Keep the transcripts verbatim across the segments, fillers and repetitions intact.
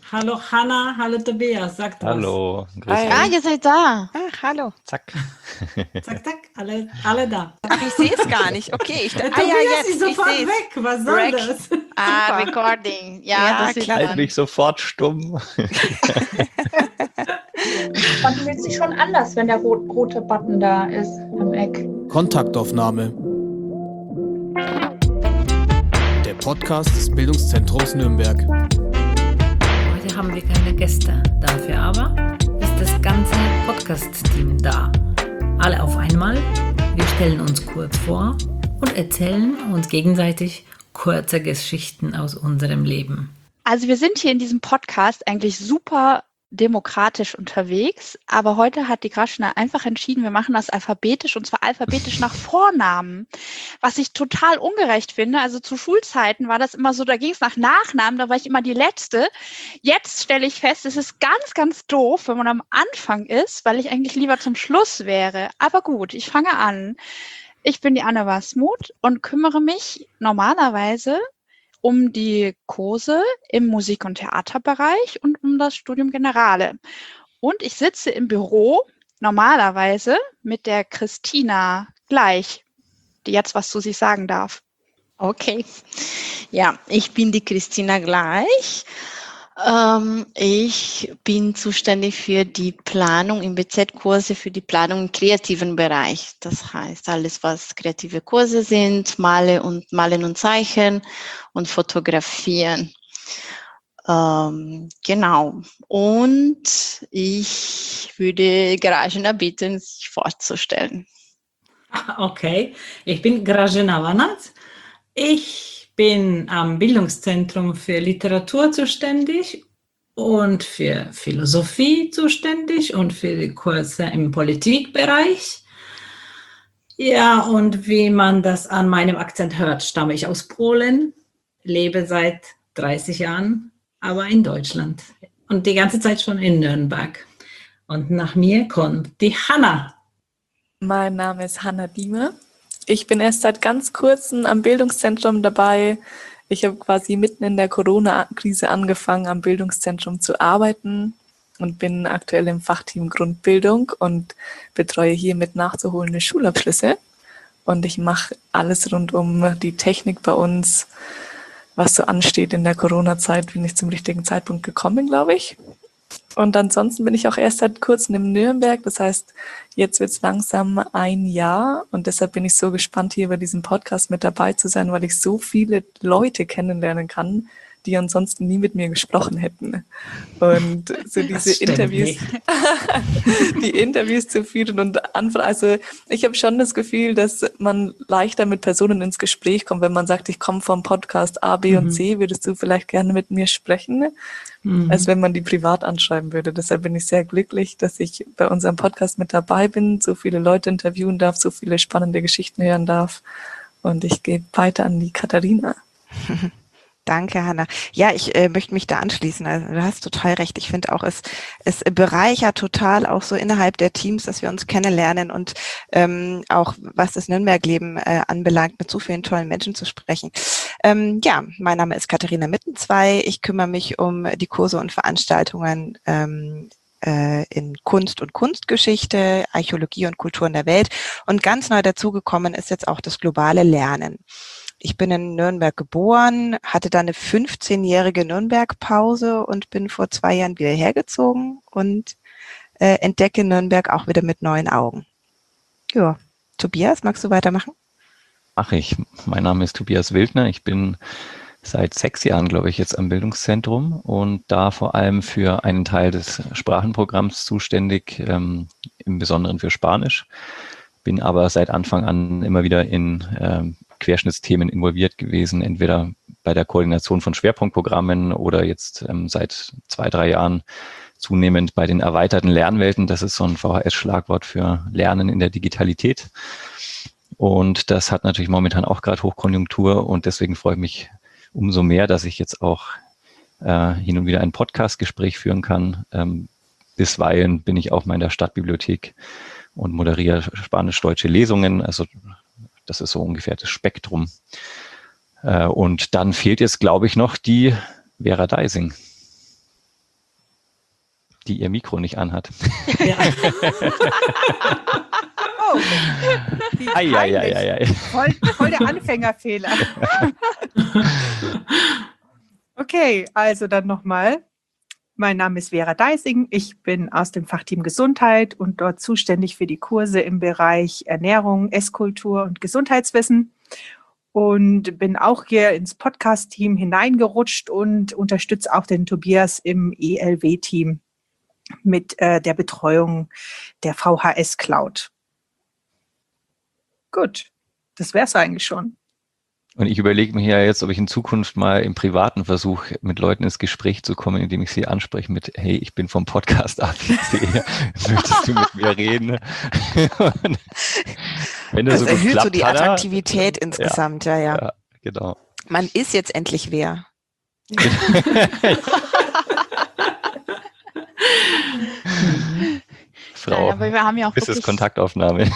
Hallo Hanna, hallo Tobias, sagt was. Hallo, grüß Hi. euch. Ah, ihr seid da. Ach, hallo. Zack. Zack, zack, alle, alle da. Ach, ich sehe es gar nicht. Okay, ich Der ah, ja, Tobias jetzt, ist ich sofort sehe es. weg, was soll Break. das? Ah, Super. Recording. Ja, Ja, das sieht klar. Halt man. mich sofort stumm. Man fühlt sich schon anders, wenn der rot, rote Button da ist am Eck. Kontaktaufnahme. Der Podcast des Bildungszentrums Nürnberg. Heute haben wir keine Gäste, dafür aber ist das ganze Podcast-Team da. Alle auf einmal. Wir stellen uns kurz vor und erzählen uns gegenseitig kurze Geschichten aus unserem Leben. Also wir sind hier in diesem Podcast eigentlich super demokratisch unterwegs, aber heute hat die Graschna einfach entschieden, wir machen das alphabetisch und zwar alphabetisch nach Vornamen, was ich total ungerecht finde. Also zu Schulzeiten war das immer so, da ging es nach Nachnamen, da war ich immer die Letzte. Jetzt stelle ich fest, es ist ganz, ganz doof, wenn man am Anfang ist, weil ich eigentlich lieber zum Schluss wäre. Aber gut, ich fange an. Ich bin die Anne Wasmuth und kümmere mich normalerweise um die Kurse im Musik- und Theaterbereich und um das Studium Generale. Und ich sitze im Büro normalerweise mit der Christina gleich, die jetzt was zu sich sagen darf. Okay. Ja, ich bin die Christina Gleich. Ähm, ich bin zuständig für die Planung im B Z-Kurse, für die Planung im kreativen Bereich. Das heißt, alles, was kreative Kurse sind, Male und Malen und Zeichnen und Fotografieren. Ähm, genau. Und ich würde Gražina bitten, sich vorzustellen. Okay, ich bin Gražina Vanac. Ich bin am Bildungszentrum für Literatur zuständig und für Philosophie zuständig und für die Kurse im Politikbereich. Ja, und wie man das an meinem Akzent hört, stamme ich aus Polen, lebe seit dreißig Jahren, aber in Deutschland und die ganze Zeit schon in Nürnberg. Und nach mir kommt die Hanna. Mein Name ist Hanna Dieme. Ich bin erst seit ganz kurzem am Bildungszentrum dabei. Ich habe quasi mitten in der Corona-Krise angefangen, am Bildungszentrum zu arbeiten und bin aktuell im Fachteam Grundbildung und betreue hiermit nachzuholende Schulabschlüsse. Und ich mache alles rund um die Technik bei uns, was so ansteht in der Corona-Zeit. Bin ich zum richtigen Zeitpunkt gekommen, glaube ich. Und ansonsten bin ich auch erst seit kurzem in Nürnberg. Das heißt, jetzt wird es langsam ein Jahr. Und deshalb bin ich so gespannt, hier bei diesem Podcast mit dabei zu sein, weil ich so viele Leute kennenlernen kann, die ansonsten nie mit mir gesprochen hätten. Und so diese Interviews, die Interviews zu führen und anfangen. Also ich habe schon das Gefühl, dass man leichter mit Personen ins Gespräch kommt, wenn man sagt, ich komme vom Podcast A, B mhm. und C, würdest du vielleicht gerne mit mir sprechen? Mhm. Als wenn man die privat anschreiben würde. Deshalb bin ich sehr glücklich, dass ich bei unserem Podcast mit dabei bin, so viele Leute interviewen darf, so viele spannende Geschichten hören darf. Und ich gebe weiter an die Katharina. Danke, Hanna. Ja, ich äh, möchte mich da anschließen. Also, du hast total recht. Ich finde auch, es, es bereichert total auch so innerhalb der Teams, dass wir uns kennenlernen und ähm, auch was das Nürnberg-Leben äh, anbelangt, mit so vielen tollen Menschen zu sprechen. Ähm, ja, mein Name ist Katharina Mittenzwei. Ich kümmere mich um die Kurse und Veranstaltungen ähm, äh, in Kunst und Kunstgeschichte, Archäologie und Kulturen der Welt. Und ganz neu dazugekommen ist jetzt auch das globale Lernen. Ich bin in Nürnberg geboren, hatte dann eine fünfzehnjährige Nürnberg-Pause und bin vor zwei Jahren wieder hergezogen und äh, entdecke Nürnberg auch wieder mit neuen Augen. Ja, Tobias, magst du weitermachen? Mache ich. Mein Name ist Tobias Wildner. Ich bin seit sechs Jahren, glaube ich, jetzt am Bildungszentrum und da vor allem für einen Teil des Sprachenprogramms zuständig, ähm, im Besonderen für Spanisch. Bin aber seit Anfang an immer wieder in ähm, Querschnittsthemen involviert gewesen, entweder bei der Koordination von Schwerpunktprogrammen oder jetzt ähm, seit zwei, drei Jahren zunehmend bei den erweiterten Lernwelten. Das ist so ein V H S-Schlagwort für Lernen in der Digitalität. Und das hat natürlich momentan auch gerade Hochkonjunktur und deswegen freue ich mich umso mehr, dass ich jetzt auch äh, hin und wieder ein Podcast-Gespräch führen kann. Ähm, bisweilen bin ich auch mal in der Stadtbibliothek und moderiere spanisch-deutsche Lesungen, also das ist so ungefähr das Spektrum. Und dann fehlt jetzt, glaube ich, noch die Vera Deising. die ihr Mikro nicht anhat. Ja. Oh, wie Ei, ei, ei, ei, ei. Voll, voll der Anfängerfehler. Okay, also dann nochmal. Mein Name ist Vera Deising. Ich bin aus dem Fachteam Gesundheit und dort zuständig für die Kurse im Bereich Ernährung, Esskultur und Gesundheitswissen. Und bin auch hier ins Podcast-Team hineingerutscht und unterstütze auch den Tobias im E L W-Team mit äh, der Betreuung der V H S-Cloud. Gut, das wäre es eigentlich schon. Und ich überlege mir ja jetzt, ob ich in Zukunft mal im Privaten versuche, mit Leuten ins Gespräch zu kommen, indem ich sie anspreche mit, hey, ich bin vom Podcast A B C, möchtest du mit mir reden? Und wenn das, das so erhöht klappt, so die Hannah, Attraktivität insgesamt, ja, ja, ja. Genau. Man ist jetzt endlich wer. Frau, Nein, aber wir haben ja auch das ist wirklich, Kontaktaufnahme.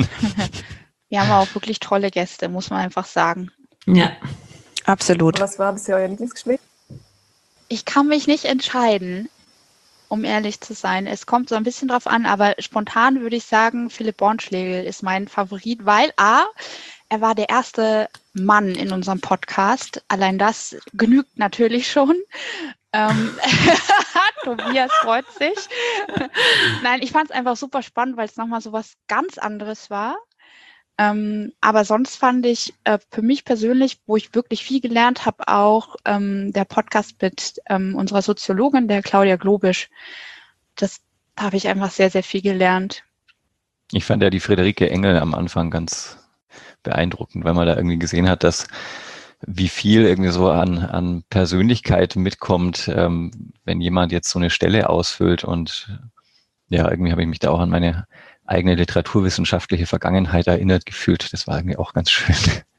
wir haben auch wirklich tolle Gäste, muss man einfach sagen. Ja. Absolut. Was war bisher euer Lieblingsgespräch? Ich kann mich nicht entscheiden, um ehrlich zu sein. Es kommt so ein bisschen drauf an, aber spontan würde ich sagen, Philipp Bornschlegel ist mein Favorit, weil A, er war der erste Mann in unserem Podcast. Allein das genügt natürlich schon. Ähm, Tobias freut sich. Nein, ich fand es einfach super spannend, weil es nochmal so was ganz anderes war. Ähm, aber sonst fand ich äh, für mich persönlich, wo ich wirklich viel gelernt habe, auch ähm, der Podcast mit ähm, unserer Soziologin, der Claudia Globisch. Das da habe ich einfach sehr, sehr viel gelernt. Ich fand ja die Friederike Engel am Anfang ganz beeindruckend, weil man da irgendwie gesehen hat, dass wie viel irgendwie so an, an Persönlichkeit mitkommt, ähm, wenn jemand jetzt so eine Stelle ausfüllt. Und ja, irgendwie habe ich mich da auch an meine eigene literaturwissenschaftliche Vergangenheit erinnert gefühlt. Das war irgendwie auch ganz schön.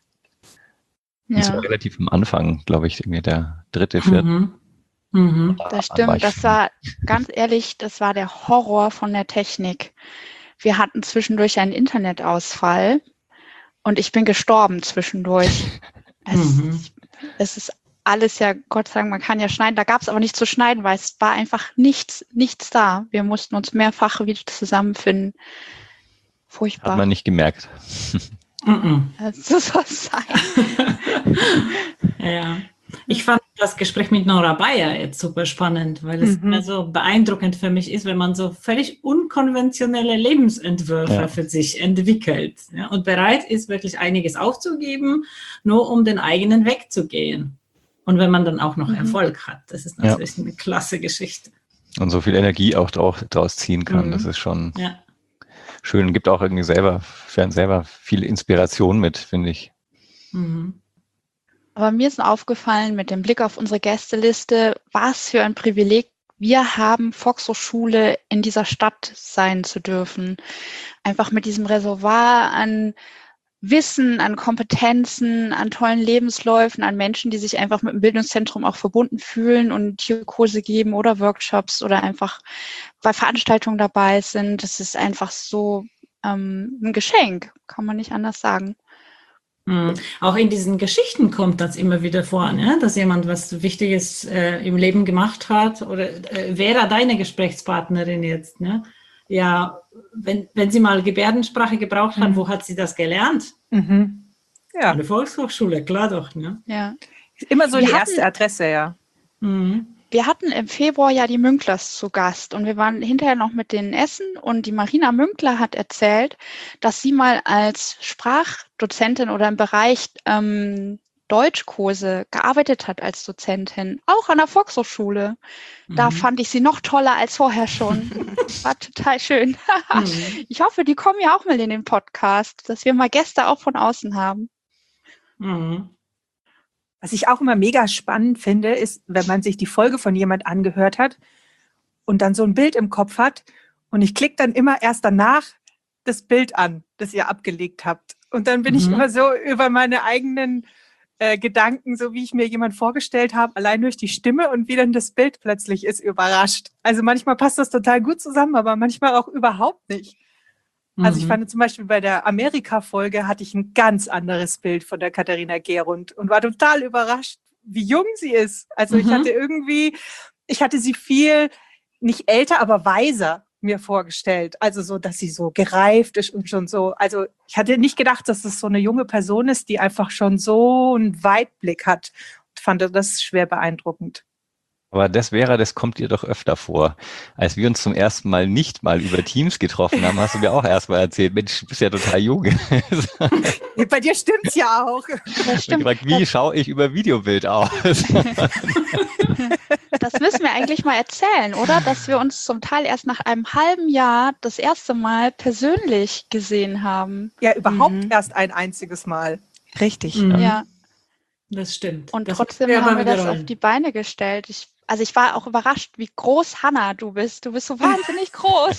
Ja. Das war relativ am Anfang, glaube ich, irgendwie der dritte, vierte. Mhm. Mhm. Da Das war stimmt, ich- das war, ganz ehrlich, das war der Horror von der Technik. Wir hatten zwischendurch einen Internetausfall und ich bin gestorben zwischendurch. Es, Mhm. es ist alles ja, Gott sei Dank, man kann ja schneiden, da gab es aber nichts zu schneiden, weil es war einfach nichts, nichts da. Wir mussten uns mehrfach wieder zusammenfinden. Hat Furchtbar. man nicht gemerkt. Mhm. So soll es sein. Ja. Ich fand das Gespräch mit Nora Bayer jetzt super spannend, weil es Mhm. immer so beeindruckend für mich ist, wenn man so völlig unkonventionelle Lebensentwürfe Ja. für sich entwickelt, ja, und bereit ist, wirklich einiges aufzugeben, nur um den eigenen Weg zu gehen. Und wenn man dann auch noch Mhm. Erfolg hat, das ist natürlich eine klasse Geschichte. Und so viel Energie auch draus, draus ziehen kann. Mhm. Das ist schon Ja. schön. Gibt auch irgendwie selber, für einen selber viel Inspiration mit, finde ich. Mhm. Aber mir ist aufgefallen, mit dem Blick auf unsere Gästeliste, was für ein Privileg wir haben, Volkshochschule in dieser Stadt sein zu dürfen. Einfach mit diesem Reservoir an Wissen, an Kompetenzen, an tollen Lebensläufen, an Menschen, die sich einfach mit dem Bildungszentrum auch verbunden fühlen und hier Kurse geben oder Workshops oder einfach bei Veranstaltungen dabei sind. Das ist einfach so ähm, ein Geschenk, kann man nicht anders sagen. Mhm. Auch in diesen Geschichten kommt das immer wieder vor, ne? Dass jemand was Wichtiges äh, im Leben gemacht hat. Oder äh, wäre deine Gesprächspartnerin jetzt, ne? Ja, wenn, wenn sie mal Gebärdensprache gebraucht hat, Mhm. wo hat sie das gelernt? Mhm. Ja, An der Volkshochschule, klar doch, ne? Ja. ist immer so Wir die hatten- erste Adresse, ja. Mhm. Wir hatten im Februar ja die Münklers zu Gast und wir waren hinterher noch mit denen essen und die Marina Münkler hat erzählt, dass sie mal als Sprachdozentin oder im Bereich ähm, Deutschkurse gearbeitet hat als Dozentin, auch an der Volkshochschule. Da Mhm. fand ich sie noch toller als vorher schon. War total schön. Mhm. Ich hoffe, die kommen ja auch mal in den Podcast, dass wir mal Gäste auch von außen haben. Mhm. Was ich auch immer mega spannend finde, ist, wenn man sich die Folge von jemand angehört hat und dann so ein Bild im Kopf hat und ich klicke dann immer erst danach das Bild an, das ihr abgelegt habt. Und dann bin ich Mhm. immer so über meine eigenen äh, Gedanken, so wie ich mir jemand vorgestellt habe, allein durch die Stimme und wie dann das Bild plötzlich ist, überrascht. Also manchmal passt das total gut zusammen, aber manchmal auch überhaupt nicht. Also ich Mhm. fand zum Beispiel bei der Amerika-Folge hatte ich ein ganz anderes Bild von der Katharina Gerund und war total überrascht, wie jung sie ist. Also ich Mhm. hatte irgendwie, ich hatte sie viel nicht älter, aber weiser mir vorgestellt. Also so, dass sie so gereift ist und schon so. Also ich hatte nicht gedacht, dass es so eine junge Person ist, die einfach schon so einen Weitblick hat. Ich fand das schwer beeindruckend. Aber das wäre, das kommt dir doch öfter vor. Als wir uns zum ersten Mal nicht mal über Teams getroffen haben, hast du mir auch erstmal erzählt, Mensch, du bist ja total jung. Bei dir stimmt's ja auch. Das stimmt. Ich gefragt, wie schaue ich über Videobild aus? Das müssen wir eigentlich mal erzählen, oder? Dass wir uns zum Teil erst nach einem halben Jahr das erste Mal persönlich gesehen haben. Ja, überhaupt Mhm. erst ein einziges Mal. Richtig. Mhm. Ja. Das stimmt. Und das trotzdem wir haben aber wir das wiederholen. auf die Beine gestellt. Ich, also ich war auch überrascht, wie groß Hannah du bist. Du bist so wahnsinnig groß.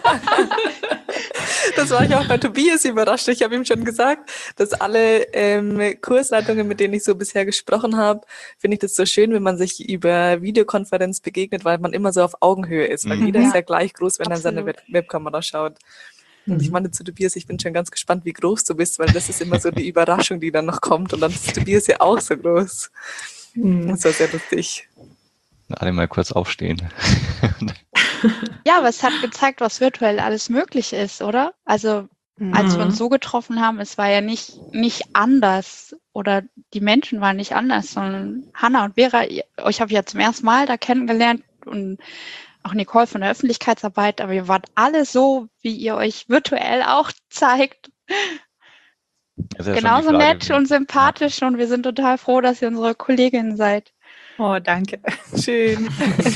Das war ich auch bei Tobias überrascht. Ich habe ihm schon gesagt, dass alle ähm, Kursleitungen, mit denen ich so bisher gesprochen habe, finde ich das so schön, wenn man sich über Videokonferenz begegnet, weil man immer so auf Augenhöhe ist. Weil Mhm. jeder Ja. ist ja gleich groß, wenn er in seine Absolut. Web- Webkamera schaut. Und ich Mhm. meinte zu Tobias, ich bin schon ganz gespannt, wie groß du bist, weil das ist immer so die Überraschung, die dann noch kommt. Und dann ist Tobias ja auch so groß. Mhm. Das war sehr lustig. Alle mal kurz aufstehen. Ja, aber es hat gezeigt, was virtuell alles möglich ist, oder? Also als wir Mhm. uns so getroffen haben, es war ja nicht, nicht anders oder die Menschen waren nicht anders, sondern Hannah und Vera, ihr- euch habe ich ja zum ersten Mal da kennengelernt und auch Nicole von der Öffentlichkeitsarbeit, aber ihr wart alle so, wie ihr euch virtuell auch zeigt. Das ist ja schon die Genauso Frage, nett wie- und sympathisch und wir sind total froh, dass ihr unsere Kollegin seid. Oh, danke. Schön.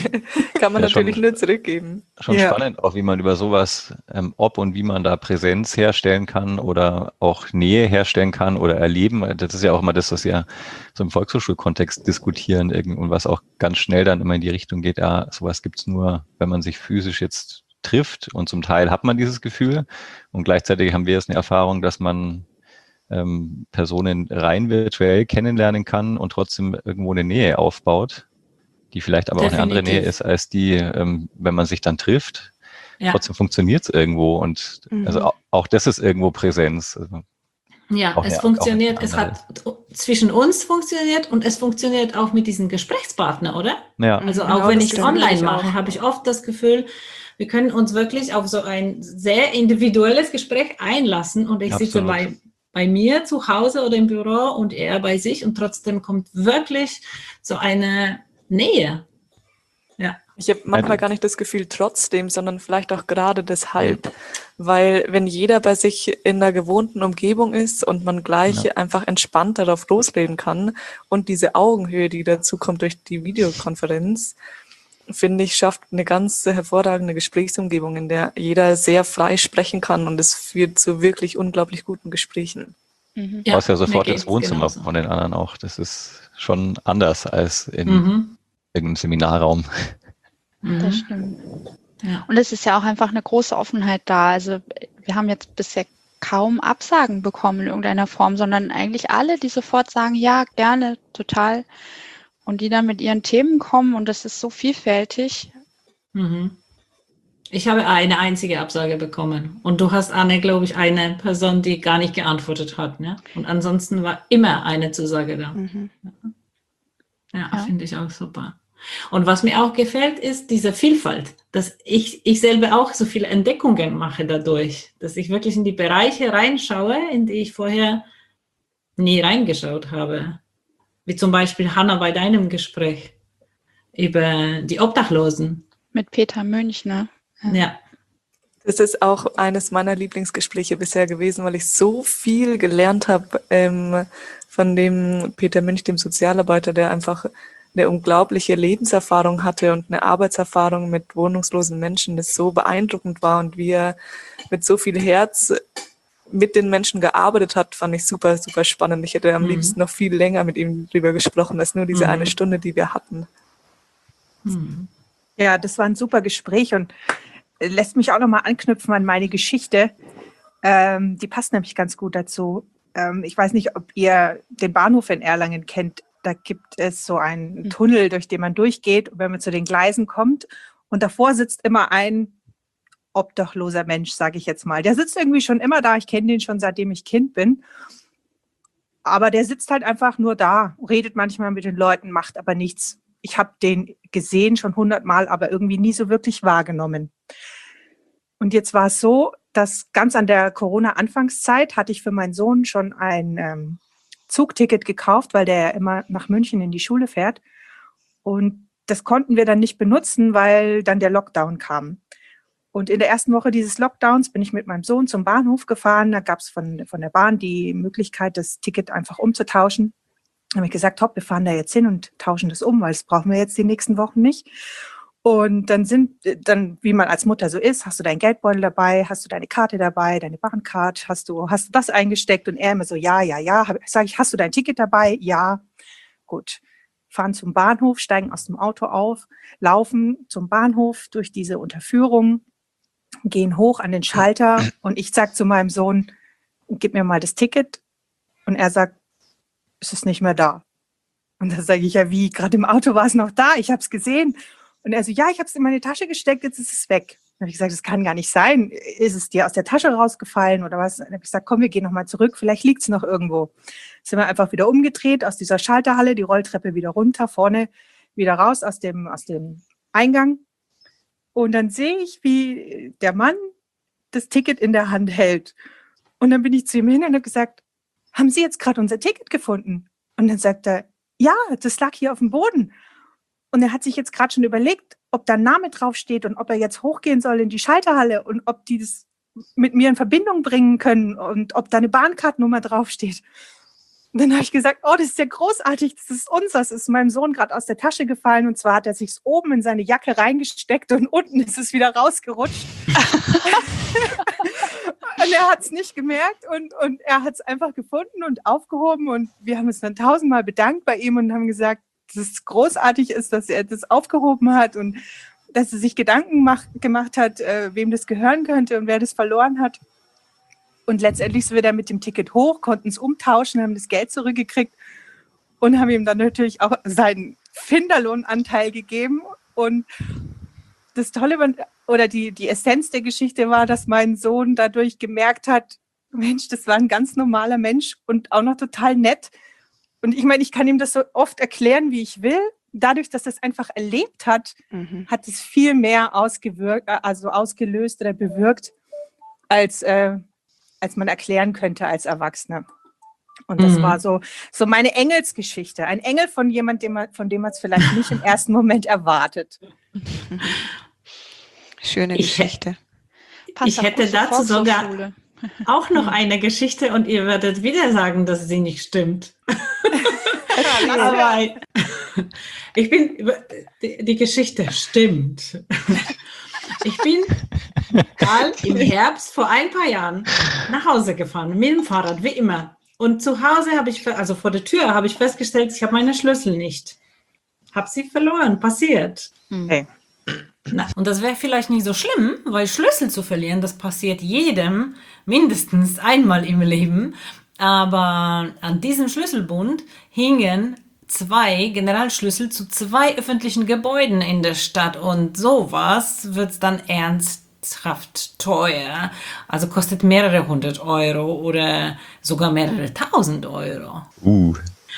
Kann man Ja, schon- natürlich nur zurückgeben. Schon Ja. spannend, auch wie man über sowas, ähm, ob und wie man da Präsenz herstellen kann oder auch Nähe herstellen kann oder erleben. Das ist ja auch immer das, was wir so im Volkshochschulkontext diskutieren irgend- und was auch ganz schnell dann immer in die Richtung geht, ja, sowas gibt's nur, wenn man sich physisch jetzt trifft, und zum Teil hat man dieses Gefühl und gleichzeitig haben wir jetzt eine Erfahrung, dass man ähm, Personen rein virtuell kennenlernen kann und trotzdem irgendwo eine Nähe aufbaut, die vielleicht aber auch eine andere Nähe Definitiv. ist als die, ähm, wenn man sich dann trifft. Ja. Trotzdem funktioniert es irgendwo und Mhm. also auch, auch das ist irgendwo Präsenz. Also, Ja, Auch es eine- funktioniert, auch es eine hat zwischen uns funktioniert und es funktioniert auch mit diesem Gesprächspartner, oder? ja, Also Genau, auch wenn das ich es finde online ich mache, auch. habe ich oft das Gefühl, wir können uns wirklich auf so ein sehr individuelles Gespräch einlassen und ich sitze Absolut. bei, bei mir zu Hause oder im Büro und er bei sich und trotzdem kommt wirklich so eine Nähe. Ja. Ich habe manchmal Also- gar nicht das Gefühl trotzdem, sondern vielleicht auch gerade deshalb. Weil wenn jeder bei sich in der gewohnten Umgebung ist und man gleich Ja. einfach entspannt darauf loslegen kann und diese Augenhöhe, die dazu kommt durch die Videokonferenz, finde ich, schafft eine ganz hervorragende Gesprächsumgebung, in der jeder sehr frei sprechen kann und es führt zu wirklich unglaublich guten Gesprächen. Mhm. du brauchst ja mir sofort geht's ins Wohnzimmer genauso. von den anderen auch. Das ist schon anders als in Mhm. irgendeinem Seminarraum. Das Mhm. stimmt. Ja. Und es ist ja auch einfach eine große Offenheit da. Also wir haben jetzt bisher kaum Absagen bekommen in irgendeiner Form, sondern eigentlich alle, die sofort sagen, ja, gerne, total. Und die dann mit ihren Themen kommen und das ist so vielfältig. Mhm. Ich habe eine einzige Absage bekommen. Und du hast, Anne, glaube ich, eine Person, die gar nicht geantwortet hat. Ne? Und ansonsten war immer eine Zusage da. Mhm. Ja, Ja. finde ich auch super. Und was mir auch gefällt, ist diese Vielfalt, dass ich, ich selber auch so viele Entdeckungen mache dadurch, dass ich wirklich in die Bereiche reinschaue, in die ich vorher nie reingeschaut habe. Wie zum Beispiel, Hannah, bei deinem Gespräch über die Obdachlosen. Mit Peter Münch, ne? Ja. Das ist auch eines meiner Lieblingsgespräche bisher gewesen, weil ich so viel gelernt habe ähm, von dem Peter Münch, dem Sozialarbeiter, der einfach eine unglaubliche Lebenserfahrung hatte und eine Arbeitserfahrung mit wohnungslosen Menschen, das so beeindruckend war und wie er mit so viel Herz mit den Menschen gearbeitet hat, fand ich super, super spannend. Ich hätte am Mhm. liebsten noch viel länger mit ihm drüber gesprochen, als nur diese Mhm. eine Stunde, die wir hatten. Hm. Ja, das war ein super Gespräch und äh, lässt mich auch nochmal anknüpfen an meine Geschichte. Ähm, die passt nämlich ganz gut dazu. Ähm, ich weiß nicht, ob ihr den Bahnhof in Erlangen kennt. Da gibt es so einen Mhm. Tunnel, durch den man durchgeht, und wenn man zu den Gleisen kommt. Und davor sitzt immer ein obdachloser Mensch, sage ich jetzt mal. Der sitzt irgendwie schon immer da. Ich kenne den schon, seitdem ich Kind bin. Aber der sitzt halt einfach nur da, redet manchmal mit den Leuten, macht aber nichts. ich habe den gesehen schon hundertmal, aber irgendwie nie so wirklich wahrgenommen. Und jetzt war es so, dass ganz an der Corona-Anfangszeit hatte ich für meinen Sohn schon ein ähm, Zugticket gekauft, weil der ja immer nach München in die Schule fährt. Und das konnten wir dann nicht benutzen, weil dann der Lockdown kam. Und in der ersten Woche dieses Lockdowns bin ich mit meinem Sohn zum Bahnhof gefahren. Da gab es von, von der Bahn die Möglichkeit, das Ticket einfach umzutauschen. Da habe ich gesagt, hopp, wir fahren da jetzt hin und tauschen das um, weil das brauchen wir jetzt die nächsten Wochen nicht. Und dann sind, dann, wie man als Mutter so ist, hast du deinen Geldbeutel dabei, hast du deine Karte dabei, deine Bahncard, hast du, hast du das eingesteckt? Und er immer so, ja, ja, ja. Sage ich, hast du dein Ticket dabei? Ja. Gut. Fahren zum Bahnhof, steigen aus dem Auto auf, laufen zum Bahnhof durch diese Unterführung, gehen hoch an den Schalter und ich sag zu meinem Sohn, gib mir mal das Ticket. Und er sagt, es ist nicht mehr da. Und da sage ich, ja wie, gerade im Auto war es noch da, ich habe es gesehen. Und er so, ja, ich habe es in meine Tasche gesteckt, jetzt ist es weg. Dann habe ich gesagt, das kann gar nicht sein. Ist es dir aus der Tasche rausgefallen oder was? Dann habe ich gesagt, komm, wir gehen nochmal zurück, vielleicht liegt es noch irgendwo. Sind wir einfach wieder umgedreht aus dieser Schalterhalle, die Rolltreppe wieder runter, vorne wieder raus aus dem, aus dem Eingang. Und dann sehe ich, wie der Mann das Ticket in der Hand hält. Und dann bin ich zu ihm hin und habe gesagt, haben Sie jetzt gerade unser Ticket gefunden? Und dann sagt er, ja, das lag hier auf dem Boden. Und er hat sich jetzt gerade schon überlegt, ob da ein Name draufsteht und ob er jetzt hochgehen soll in die Schalterhalle und ob die das mit mir in Verbindung bringen können und ob da eine Bahncard-Nummer draufsteht. Und dann habe ich gesagt, oh, das ist ja großartig, das ist uns, das ist meinem Sohn gerade aus der Tasche gefallen und zwar hat er sich oben in seine Jacke reingesteckt und unten ist es wieder rausgerutscht. Und er hat es nicht gemerkt und, und er hat es einfach gefunden und aufgehoben und wir haben uns dann tausendmal bedankt bei ihm und haben gesagt, dass es großartig ist, dass er das aufgehoben hat und dass er sich Gedanken mach, gemacht hat, äh, wem das gehören könnte und wer das verloren hat. Und letztendlich sind wir dann mit dem Ticket hoch, konnten es umtauschen, haben das Geld zurückgekriegt und haben ihm dann natürlich auch seinen Finderlohnanteil gegeben. Und das Tolle oder die, die Essenz der Geschichte war, dass mein Sohn dadurch gemerkt hat, Mensch, das war ein ganz normaler Mensch und auch noch total nett. Und ich meine, ich kann ihm das so oft erklären, wie ich will. Dadurch, dass er es einfach erlebt hat, mhm. hat es viel mehr ausgewirkt, also ausgelöst oder bewirkt, als, äh, als man erklären könnte als Erwachsener. Und das mhm. war so, so meine Engelsgeschichte. Ein Engel von jemandem, von dem man es vielleicht nicht im ersten Moment erwartet. Schöne Geschichte. Ich, ich hätte dazu sogar auch noch eine Geschichte und ihr werdet wieder sagen, dass sie nicht stimmt. Aber ich bin, die, die Geschichte stimmt. Ich bin mal im Herbst vor ein paar Jahren nach Hause gefahren, mit dem Fahrrad, wie immer. Und zu Hause habe ich, also vor der Tür, habe ich festgestellt, ich habe meine Schlüssel nicht. Habe sie verloren, passiert. Okay. Na, und das wäre vielleicht nicht so schlimm, weil Schlüssel zu verlieren, das passiert jedem mindestens einmal im Leben. Aber an diesem Schlüsselbund hingen zwei Generalschlüssel zu zwei öffentlichen Gebäuden in der Stadt. Und sowas wird dann ernsthaft teuer. Also kostet mehrere hundert Euro oder sogar mehrere tausend Euro. Uh.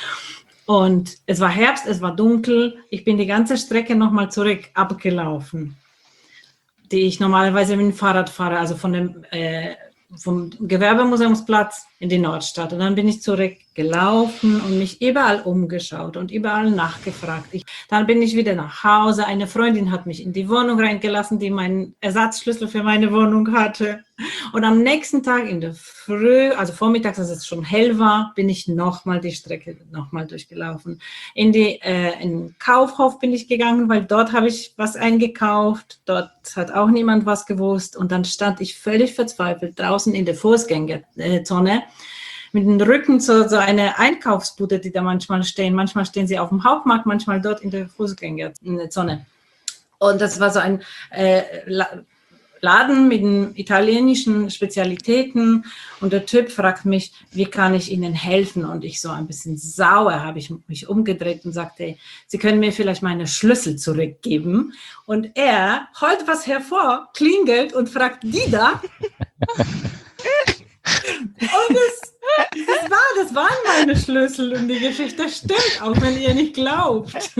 Und es war Herbst, es war dunkel. Ich bin die ganze Strecke nochmal zurück abgelaufen, die ich normalerweise mit dem Fahrrad fahre, also von dem, äh, vom Gewerbemuseumsplatz in die Nordstadt. Und dann bin ich zurückgelaufen und mich überall umgeschaut und überall nachgefragt. Ich, dann bin ich wieder nach Hause. Eine Freundin hat mich in die Wohnung reingelassen, die meinen Ersatzschlüssel für meine Wohnung hatte. Und am nächsten Tag in der Früh, also vormittags, als es schon hell war, bin ich nochmal die Strecke nochmal durchgelaufen. In, die, äh, in den Kaufhof bin ich gegangen, weil dort habe ich was eingekauft. Dort hat auch niemand was gewusst. Und dann stand ich völlig verzweifelt draußen in der Fußgängerzone mit dem Rücken zu so einer Einkaufsbude, die da manchmal stehen. Manchmal stehen sie auf dem Hauptmarkt, manchmal dort in der Fußgängerzone. Und das war so ein äh, Laden mit den italienischen Spezialitäten und der Typ fragt mich, wie kann ich Ihnen helfen? Und ich so ein bisschen sauer habe ich mich umgedreht und sagte, Sie können mir vielleicht meine Schlüssel zurückgeben. Und er holt was hervor, klingelt und fragt, die da? Und das, das, war, das waren meine Schlüssel und die Geschichte stimmt, auch wenn ihr nicht glaubt.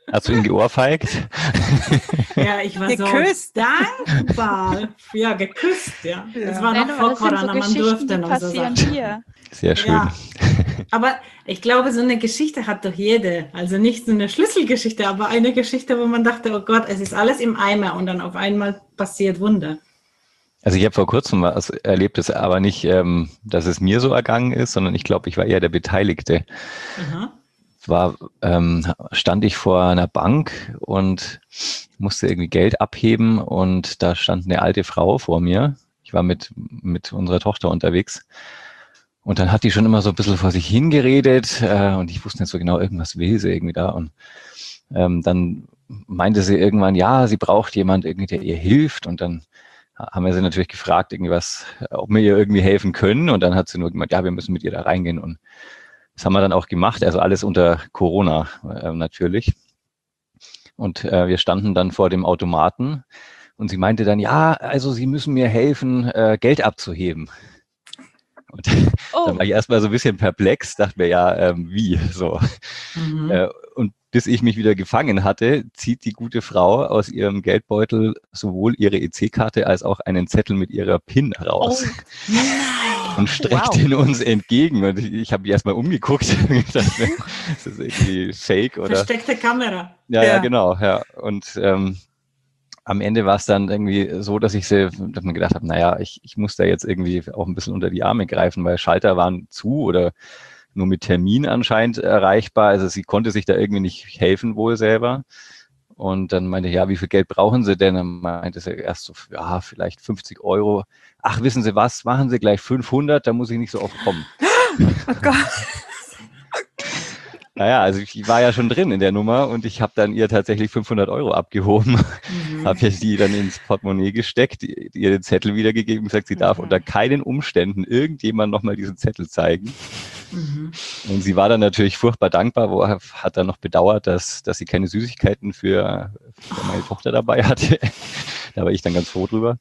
Hast du ihn geohrfeigt? Ja, ich war Geküsst. so dankbar. Ja, geküsst, ja. Ja. Es war Nein, noch aber vor das sind so Corona, man Geschichten, durfte die noch so passieren Sachen. hier. Sehr schön. Ja. Aber ich glaube, so eine Geschichte hat doch jede. Also nicht so eine Schlüsselgeschichte, aber eine Geschichte, wo man dachte, oh Gott, es ist alles im Eimer und dann auf einmal passiert Wunder. Also ich habe vor kurzem was erlebt, das aber nicht, ähm, dass es mir so ergangen ist, sondern ich glaube, ich war eher der Beteiligte. Aha. War, ähm, stand ich vor einer Bank und musste irgendwie Geld abheben und da stand eine alte Frau vor mir. Ich war mit, mit unserer Tochter unterwegs und dann hat die schon immer so ein bisschen vor sich hingeredet äh, und ich wusste nicht so genau, irgendwas will sie irgendwie da und ähm, dann meinte sie irgendwann, ja, sie braucht jemand irgendwie, der ihr hilft und dann haben wir sie natürlich gefragt, irgendwie was, ob wir ihr irgendwie helfen können und dann hat sie nur gemeint, ja, wir müssen mit ihr da reingehen und das haben wir dann auch gemacht, also alles unter Corona äh, natürlich. Und äh, wir standen dann vor dem Automaten und sie meinte dann, ja, also Sie müssen mir helfen, äh, Geld abzuheben. Und Oh. dann war ich erstmal so ein bisschen perplex, dachte mir, ja, ähm, wie so. Mhm. Äh, und bis ich mich wieder gefangen hatte, zieht die gute Frau aus ihrem Geldbeutel sowohl ihre E C-Karte als auch einen Zettel mit ihrer PIN raus. Oh. Nein. Und streckt Wow. ihn uns entgegen. Und ich, ich habe mich erstmal umgeguckt. Ich dachte, ist das irgendwie fake oder? Versteckte Kamera. Ja, ja, Ja. genau. Ja. Und ähm, am Ende war es dann irgendwie so, dass ich sie, dass man gedacht habe, naja, ich, ich muss da jetzt irgendwie auch ein bisschen unter die Arme greifen, weil Schalter waren zu oder nur mit Termin anscheinend erreichbar. Also sie konnte sich da irgendwie nicht helfen wohl selber. Und dann meinte ich, ja, wie viel Geld brauchen Sie denn? Dann meinte sie erst so, ja, vielleicht fünfzig Euro. Ach, wissen Sie was, machen Sie gleich fünfhundert, da muss ich nicht so oft kommen. Oh Gott. Naja, also ich war ja schon drin in der Nummer und ich habe dann ihr tatsächlich fünfhundert Euro abgehoben, Mhm. habe ihr die dann ins Portemonnaie gesteckt, ihr den Zettel wiedergegeben und gesagt, sie darf Mhm. unter keinen Umständen irgendjemand nochmal diesen Zettel zeigen. Mhm. Und sie war dann natürlich furchtbar dankbar, wo hat dann noch bedauert, dass, dass sie keine Süßigkeiten für, für meine Tochter dabei hatte. Da war ich dann ganz froh drüber.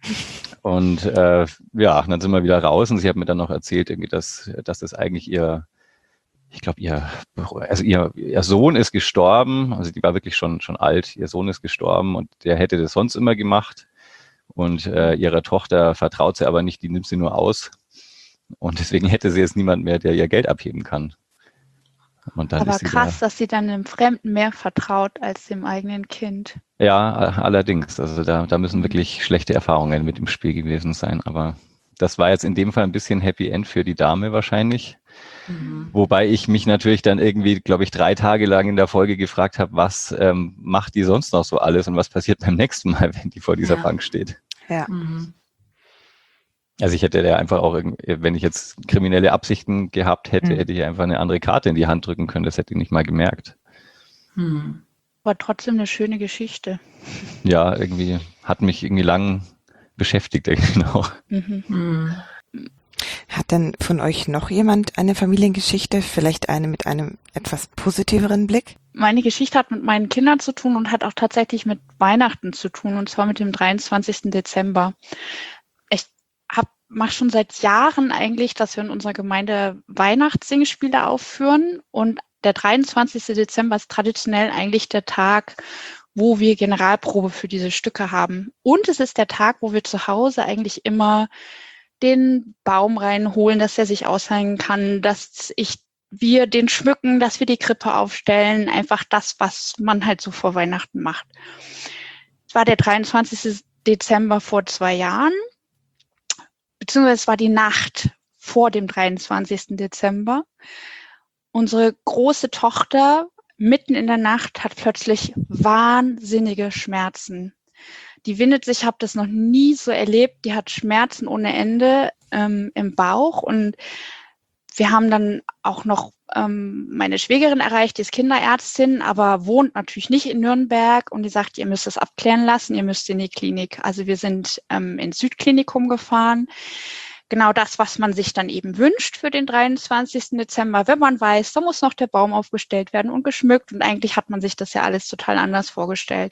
Und äh, ja, dann sind wir wieder raus und sie hat mir dann noch erzählt, irgendwie, dass, dass das eigentlich ihr, ich glaube, ihr, also ihr, ihr Sohn ist gestorben, also die war wirklich schon, schon alt, ihr Sohn ist gestorben und der hätte das sonst immer gemacht. Und äh, ihrer Tochter vertraut sie aber nicht, die nimmt sie nur aus. Und deswegen hätte sie jetzt niemand mehr, der ihr Geld abheben kann. Und dann Aber ist sie krass, dass sie dann dem Fremden mehr vertraut als dem eigenen Kind. Da, ja, allerdings. Also da, da müssen wirklich schlechte Erfahrungen mit im Spiel gewesen sein. Aber das war jetzt in dem Fall ein bisschen Happy End für die Dame wahrscheinlich. Mhm. Wobei ich mich natürlich dann irgendwie, glaube ich, drei Tage lang in der Folge gefragt habe, was ähm, macht die sonst noch so alles und was passiert beim nächsten Mal, wenn die vor dieser Ja. Bank steht. Ja. Mhm. Also ich hätte ja einfach auch, irgendwie, wenn ich jetzt kriminelle Absichten gehabt hätte, Mhm. hätte ich einfach eine andere Karte in die Hand drücken können. Das hätte ich nicht mal gemerkt. Mhm. Aber trotzdem eine schöne Geschichte. Ja, irgendwie hat mich irgendwie lang beschäftigt, genau. Mhm. Mhm. Hat denn von euch noch jemand eine Familiengeschichte, vielleicht eine mit einem etwas positiveren Blick? Meine Geschichte hat mit meinen Kindern zu tun und hat auch tatsächlich mit Weihnachten zu tun, und zwar mit dem dreiundzwanzigsten Dezember. Ich hab, mache schon seit Jahren eigentlich, dass wir in unserer Gemeinde Weihnachtssingspiele aufführen, und der dreiundzwanzigste Dezember ist traditionell eigentlich der Tag, wo wir Generalprobe für diese Stücke haben. Und es ist der Tag, wo wir zu Hause eigentlich immer den Baum reinholen, dass er sich aushängen kann, dass ich wir den schmücken, dass wir die Krippe aufstellen, einfach das, was man halt so vor Weihnachten macht. Es war der dreiundzwanzigste Dezember vor zwei Jahren, beziehungsweise es war die Nacht vor dem dreiundzwanzigsten Dezember. Unsere große Tochter mitten in der Nacht hat plötzlich wahnsinnige Schmerzen. Die windet sich, ich habe das noch nie so erlebt, die hat Schmerzen ohne Ende ähm, im Bauch, und wir haben dann auch noch ähm, meine Schwägerin erreicht, die ist Kinderärztin, aber wohnt natürlich nicht in Nürnberg, und die sagt, ihr müsst es abklären lassen, ihr müsst in die Klinik. Also wir sind ähm, ins Südklinikum gefahren. Genau das, was man sich dann eben wünscht für den dreiundzwanzigsten Dezember, wenn man weiß, da muss noch der Baum aufgestellt werden und geschmückt, und eigentlich hat man sich das ja alles total anders vorgestellt.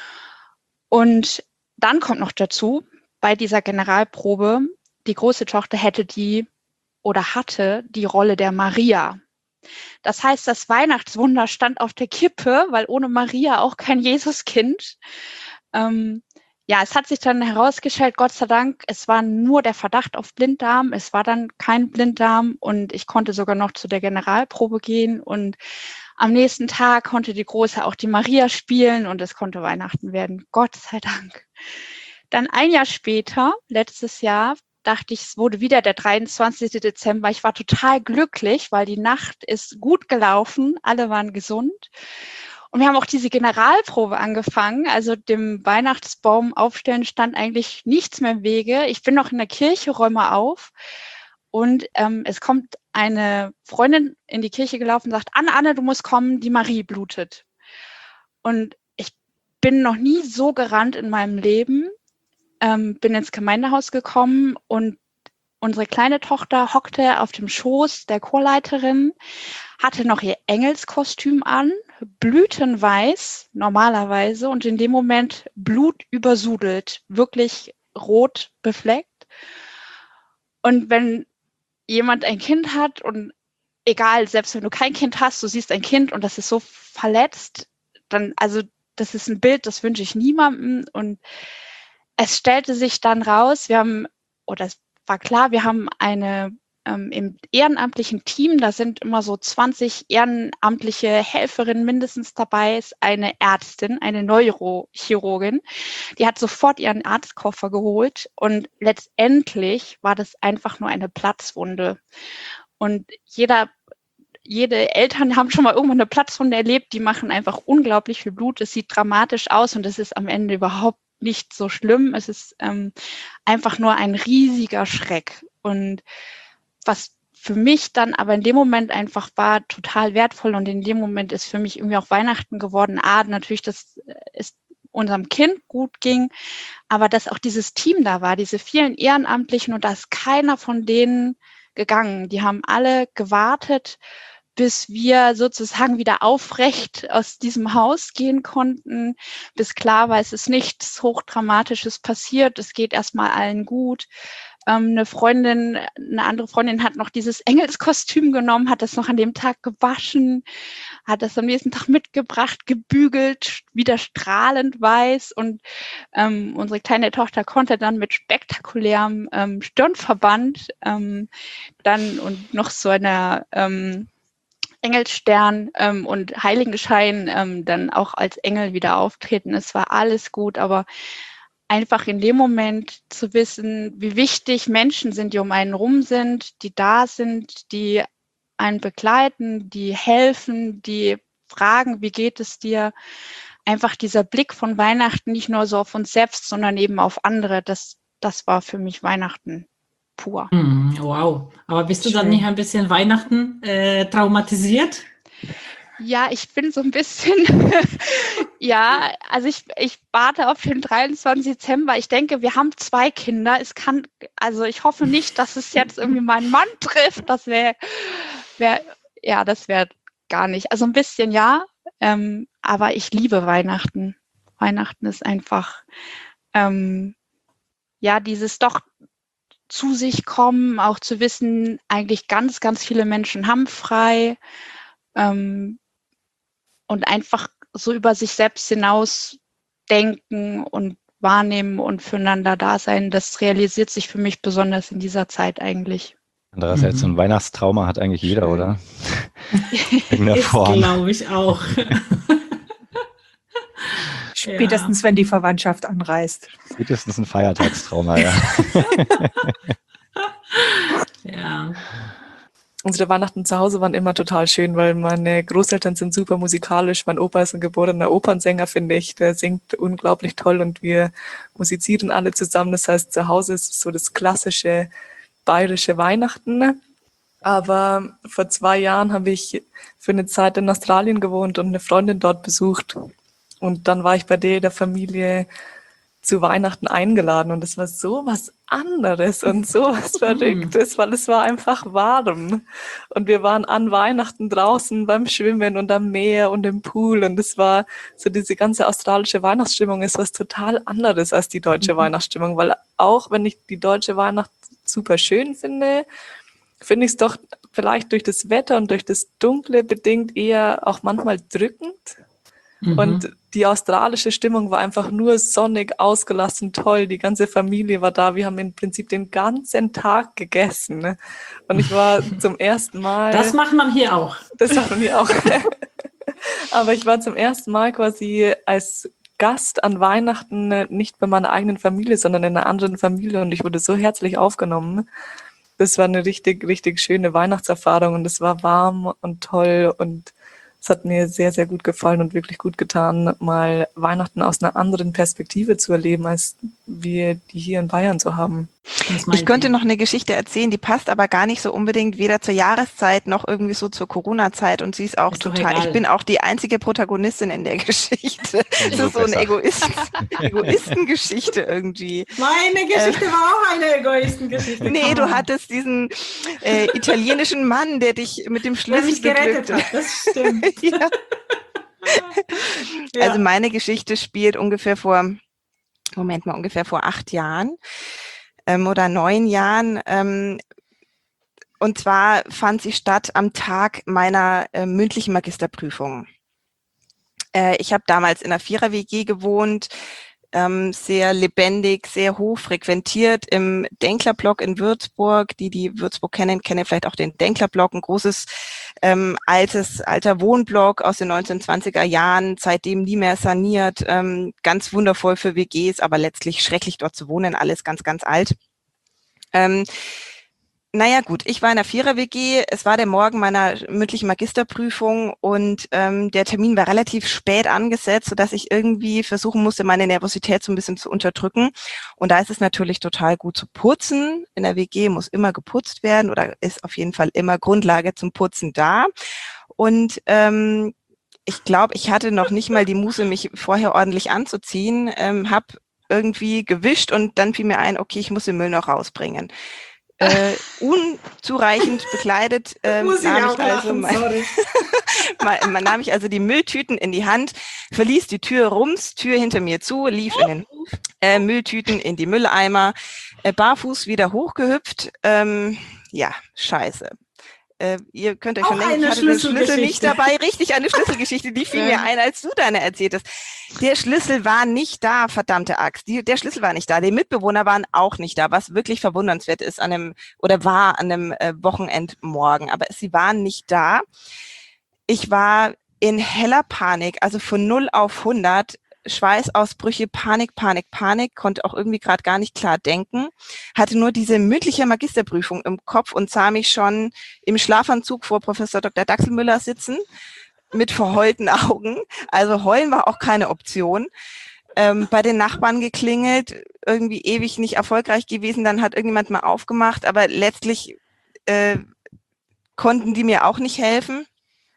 Und dann kommt noch dazu, bei dieser Generalprobe, die große Tochter hätte die oder hatte die Rolle der Maria. Das heißt, das Weihnachtswunder stand auf der Kippe, weil ohne Maria auch kein Jesuskind. Ähm, ja, es hat sich dann herausgestellt, Gott sei Dank, es war nur der Verdacht auf Blinddarm. Es war dann kein Blinddarm und ich konnte sogar noch zu der Generalprobe gehen und am nächsten Tag konnte die Große auch die Maria spielen und es konnte Weihnachten werden. Gott sei Dank. Dann ein Jahr später, letztes Jahr, dachte ich, es wurde wieder der dreiundzwanzigste Dezember. Ich war total glücklich, weil die Nacht ist gut gelaufen. Alle waren gesund. Und wir haben auch diese Generalprobe angefangen. Also dem Weihnachtsbaum aufstellen stand eigentlich nichts mehr im Wege. Ich bin noch in der Kirche, räume auf. Und ähm, es kommt eine Freundin in die Kirche gelaufen und sagt, Anne, Anne, du musst kommen, die Marie blutet. Und ich bin noch nie so gerannt in meinem Leben. Ähm, bin ins Gemeindehaus gekommen und unsere kleine Tochter hockte auf dem Schoß der Chorleiterin, hatte noch ihr Engelskostüm an, blütenweiß normalerweise und in dem Moment blutübersudelt, wirklich rot befleckt. Und wenn jemand ein Kind hat und egal, selbst wenn du kein Kind hast, du siehst ein Kind und das ist so verletzt, dann, also das ist ein Bild, das wünsche ich niemandem. Und es stellte sich dann raus, wir haben, oder es war klar, wir haben eine ähm, im ehrenamtlichen Team, da sind immer so zwanzig ehrenamtliche Helferinnen mindestens dabei, ist eine Ärztin, eine Neurochirurgin, die hat sofort ihren Arztkoffer geholt und letztendlich war das einfach nur eine Platzwunde. Und jeder Jede Eltern haben schon mal irgendwann eine Platzwunde erlebt, die machen einfach unglaublich viel Blut, es sieht dramatisch aus und es ist am Ende überhaupt nicht so schlimm. Es ist ähm, einfach nur ein riesiger Schreck. Und was für mich dann aber in dem Moment einfach war total wertvoll und in dem Moment ist für mich irgendwie auch Weihnachten geworden. A, natürlich, dass es unserem Kind gut ging, aber dass auch dieses Team da war, diese vielen Ehrenamtlichen und da ist keiner von denen gegangen. Die haben alle gewartet, bis wir sozusagen wieder aufrecht aus diesem Haus gehen konnten, bis klar war, es ist nichts Hochdramatisches passiert, es geht erstmal allen gut. Ähm, eine Freundin, eine andere Freundin hat noch dieses Engelskostüm genommen, hat das noch an dem Tag gewaschen, hat das am nächsten Tag mitgebracht, gebügelt, wieder strahlend weiß und ähm, unsere kleine Tochter konnte dann mit spektakulärem ähm, Stirnverband ähm, dann und noch so einer ähm, Engelstern ähm, und Heiligenschein ähm, dann auch als Engel wieder auftreten. Es war alles gut, aber einfach in dem Moment zu wissen, wie wichtig Menschen sind, die um einen rum sind, die da sind, die einen begleiten, die helfen, die fragen, wie geht es dir? Einfach dieser Blick von Weihnachten nicht nur so auf uns selbst, sondern eben auf andere, das, das war für mich Weihnachten pur. Hm, wow. Aber bist du dann Schön. nicht ein bisschen Weihnachten äh, traumatisiert? Ja, ich bin so ein bisschen, ja, also ich, ich warte auf den dreiundzwanzigsten Dezember. Ich denke, wir haben zwei Kinder. Es kann, also ich hoffe nicht, dass es jetzt irgendwie meinen Mann trifft. Das wäre, wär, ja, das wäre gar nicht. Also ein bisschen ja, ähm, aber ich liebe Weihnachten. Weihnachten ist einfach, ähm, ja, dieses doch zu sich kommen, auch zu wissen, eigentlich ganz, ganz viele Menschen haben frei ähm, und einfach so über sich selbst hinaus denken und wahrnehmen und füreinander da sein, das realisiert sich für mich besonders in dieser Zeit eigentlich. Andererseits, so ein Weihnachtstrauma hat eigentlich jeder, oder? In der Ist, Form. glaube ich, auch. Spätestens, wenn die Verwandtschaft anreist. Spätestens ein Feiertagstrauma, ja. Ja. Unsere Weihnachten zu Hause waren immer total schön, weil meine Großeltern sind super musikalisch. Mein Opa ist ein geborener Opernsänger, finde ich. Der singt unglaublich toll und wir musizieren alle zusammen. Das heißt, zu Hause ist so das klassische bayerische Weihnachten. Aber vor zwei Jahren habe ich für eine Zeit in Australien gewohnt und eine Freundin dort besucht. Und dann war ich bei der, der Familie zu Weihnachten eingeladen und es war so was anderes und so was Verrücktes, weil es war einfach warm und wir waren an Weihnachten draußen beim Schwimmen und am Meer und im Pool und es war so diese ganze australische Weihnachtsstimmung ist was total anderes als die deutsche mhm. Weihnachtsstimmung, weil auch wenn ich die deutsche Weihnacht super schön finde, finde ich es doch vielleicht durch das Wetter und durch das Dunkle bedingt eher auch manchmal drückend. Mhm. Und die australische Stimmung war einfach nur sonnig, ausgelassen, toll. Die ganze Familie war da. Wir haben im Prinzip den ganzen Tag gegessen. Ne? Und ich war zum ersten Mal... Das macht man hier auch. Das macht man hier auch. Aber ich war zum ersten Mal quasi als Gast an Weihnachten nicht bei meiner eigenen Familie, sondern in einer anderen Familie. Und ich wurde so herzlich aufgenommen. Das war eine richtig, richtig schöne Weihnachtserfahrung. Und es war warm und toll und es hat mir sehr, sehr gut gefallen und wirklich gut getan, mal Weihnachten aus einer anderen Perspektive zu erleben, als wir die hier in Bayern so haben. Ich könnte noch eine Geschichte erzählen, die passt aber gar nicht so unbedingt weder zur Jahreszeit noch irgendwie so zur Corona-Zeit und sie ist auch ist total, ich bin auch die einzige Protagonistin in der Geschichte. Das ist so eine Egoisten, Egoistengeschichte irgendwie. Meine Geschichte äh, war auch eine Egoistengeschichte. Nee, du hattest diesen äh, italienischen Mann, der dich mit dem Schlüssel der mich gerettet hat, das stimmt. Ja. Ja. Also meine Geschichte spielt ungefähr vor, Moment mal, ungefähr vor acht Jahren. Oder neun Jahren. Ähm, und zwar fand sie statt am Tag meiner äh, mündlichen Magisterprüfung. Äh, ich habe damals in einer Vierer-W G gewohnt, ähm, sehr lebendig, sehr hoch frequentiert im Denklerblock in Würzburg. Die, die Würzburg kennen, kennen vielleicht auch den Denklerblock, ein großes, ähm, altes, alter Wohnblock aus den neunzehnhundertzwanziger Jahren, seitdem nie mehr saniert, ähm, ganz wundervoll für W Gs, aber letztlich schrecklich dort zu wohnen, alles ganz, ganz alt. Ähm, naja gut, ich war in einer Vierer-W G, es war der Morgen meiner mündlichen Magisterprüfung und ähm, der Termin war relativ spät angesetzt, sodass ich irgendwie versuchen musste, meine Nervosität so ein bisschen zu unterdrücken. Und da ist es natürlich total gut zu putzen. In der W G muss immer geputzt werden oder ist auf jeden Fall immer Grundlage zum Putzen da. Und ähm, ich glaube, ich hatte noch nicht mal die Muße, mich vorher ordentlich anzuziehen, ähm, habe irgendwie gewischt und dann fiel mir ein, okay, ich muss den Müll noch rausbringen. Äh, unzureichend bekleidet ähm, Muss ich nahm, auch ich also lachen, mein, sorry. man, man nahm ich also die Mülltüten in die Hand, verließ die Tür rums, Tür hinter mir zu, lief in den Hof, äh, Mülltüten in die Mülleimer, äh, barfuß wieder hochgehüpft. Ähm, ja, scheiße. Äh, ihr könnt euch Auch schon denken, ich hatte den Schlüssel nicht dabei. Richtig, eine Schlüsselgeschichte, die fiel ja. mir ein, als du deine erzählt hast. Der Schlüssel war nicht da, verdammte Axt. Die, der Schlüssel war nicht da. Die Mitbewohner waren auch nicht da, was wirklich verwundernswert ist an einem, oder war an einem äh, Wochenendmorgen. Aber sie waren nicht da. Ich war in heller Panik, also von null auf hundert. Schweißausbrüche, Panik, Panik, Panik, konnte auch irgendwie gerade gar nicht klar denken, hatte nur diese mündliche Magisterprüfung im Kopf und sah mich schon im Schlafanzug vor Professor Doktor Daxelmüller sitzen, mit verheulten Augen. Also heulen war auch keine Option. Ähm, bei den Nachbarn geklingelt, irgendwie ewig nicht erfolgreich gewesen, dann hat irgendjemand mal aufgemacht, aber letztlich äh, konnten die mir auch nicht helfen,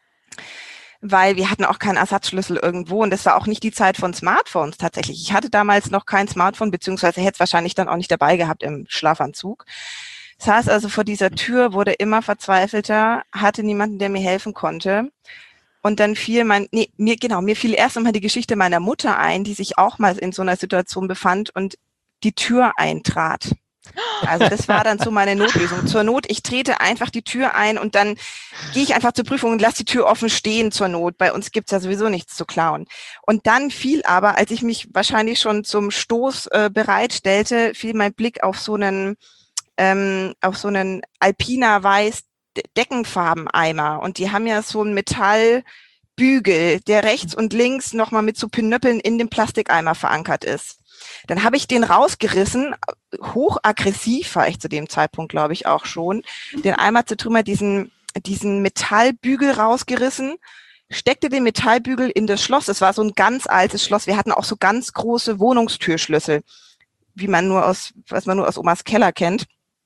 weil wir hatten auch keinen Ersatzschlüssel irgendwo und das war auch nicht die Zeit von Smartphones tatsächlich. Ich hatte damals noch kein Smartphone, beziehungsweise hätte es wahrscheinlich dann auch nicht dabei gehabt im Schlafanzug. Saß also vor dieser Tür, wurde immer verzweifelter, hatte niemanden, der mir helfen konnte. Und dann fiel mein, nee, mir, genau, mir fiel erst einmal die Geschichte meiner Mutter ein, die sich auch mal in so einer Situation befand und die Tür eintrat. Also das war dann so meine Notlösung. Zur Not, ich trete einfach die Tür ein und dann gehe ich einfach zur Prüfung und lasse die Tür offen stehen zur Not. Bei uns gibt's ja sowieso nichts zu klauen. Und dann fiel aber, als ich mich wahrscheinlich schon zum Stoß äh, bereitstellte, fiel mein Blick auf so einen, ähm, auf so einen Alpina Weiß Deckenfarbeneimer. Und die haben ja so einen Metallbügel, der rechts und links nochmal mit so Pinöppeln in dem Plastikeimer verankert ist. Dann habe ich den rausgerissen, hochaggressiv war ich zu dem Zeitpunkt, glaube ich, auch schon, den Eimer zertrümmert, diesen, diesen Metallbügel rausgerissen, steckte den Metallbügel in das Schloss. Es war so ein ganz altes Schloss. Wir hatten auch so ganz große Wohnungstürschlüssel, wie man nur aus, was man nur aus Omas Keller kennt.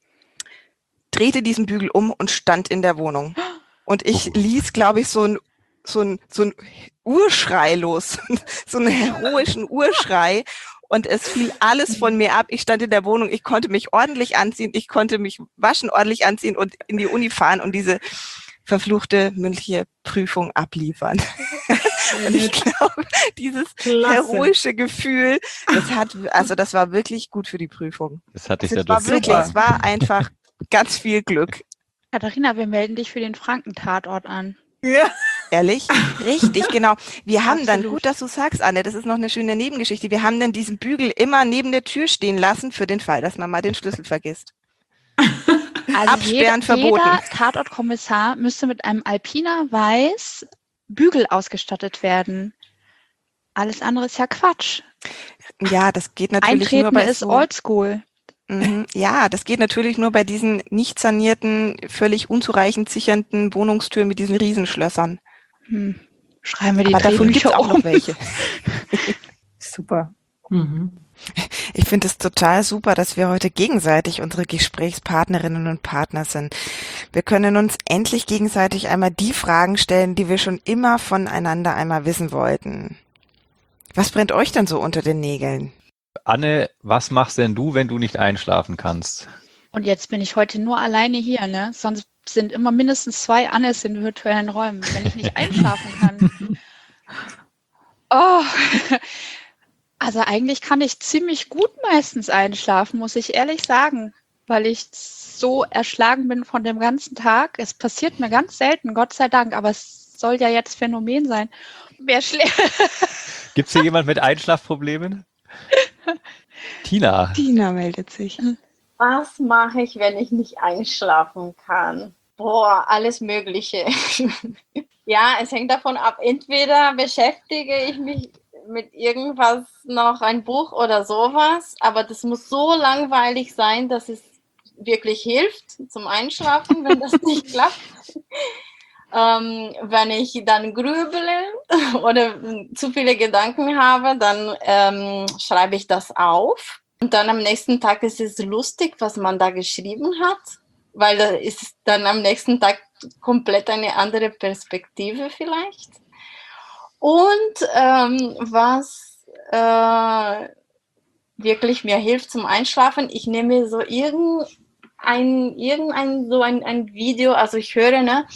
Drehte diesen Bügel um und stand in der Wohnung. Und ich ließ, glaube ich, so ein so ein so ein Urschrei los, so einen heroischen Urschrei. Und es fiel alles von mir ab. Ich stand in der Wohnung, ich konnte mich ordentlich anziehen, ich konnte mich waschen, ordentlich anziehen und in die Uni fahren und diese verfluchte mündliche Prüfung abliefern. Und ich glaube, dieses Klasse. heroische Gefühl, das hat, also das war wirklich gut für die Prüfung. Das hatte ich also ja war wirklich, es war einfach ganz viel Glück. Katharina, wir melden dich für den Franken-Tatort an. Ja. Ehrlich? Richtig, genau. Wir haben dann, Absolut. gut, dass du sagst, Anne, das ist noch eine schöne Nebengeschichte. Wir haben dann diesen Bügel immer neben der Tür stehen lassen für den Fall, dass man mal den Schlüssel vergisst. Also Absperren jeder, verboten. jeder Tatortkommissar müsste mit einem Alpina Weiß Bügel ausgestattet werden. Alles andere ist ja Quatsch. Ja, das geht natürlich nur Eintreten bei ist so, oldschool. Mhm. Ja, das geht natürlich nur bei diesen nicht sanierten, völlig unzureichend sichernden Wohnungstüren mit diesen Riesenschlössern. Hm. Schreiben wir die Aber davon gibt es Drehbücher auch um. noch welche. Super. Mhm. Ich finde es total super, dass wir heute gegenseitig unsere Gesprächspartnerinnen und Partner sind. Wir können uns endlich gegenseitig einmal die Fragen stellen, die wir schon immer voneinander einmal wissen wollten. Was brennt euch denn so unter den Nägeln? Anne, was machst denn du, wenn du nicht einschlafen kannst? Und jetzt bin ich heute nur alleine hier, ne? Sonst sind immer mindestens zwei Annes in virtuellen Räumen, wenn ich nicht einschlafen kann. Oh, also eigentlich kann ich ziemlich gut meistens einschlafen, muss ich ehrlich sagen, weil ich so erschlagen bin von dem ganzen Tag. Es passiert mir ganz selten, Gott sei Dank, aber es soll ja jetzt Phänomen sein. Wer schläft? Gibt es hier jemand mit Einschlafproblemen? Tina. Tina meldet sich. Was mache ich, wenn ich nicht einschlafen kann? Boah, alles Mögliche. Ja, es hängt davon ab. Entweder beschäftige ich mich mit irgendwas, noch ein Buch oder sowas, aber das muss so langweilig sein, dass es wirklich hilft zum Einschlafen, wenn das nicht klappt. Ähm, wenn ich dann grübele oder zu viele Gedanken habe, dann ähm, schreibe ich das auf. Und dann am nächsten Tag ist es lustig, was man da geschrieben hat, weil da ist dann am nächsten Tag komplett eine andere Perspektive vielleicht. Und ähm, was äh, wirklich mir hilft zum Einschlafen, ich nehme so irgendein, irgendein so ein, ein Video, also ich höre, ne,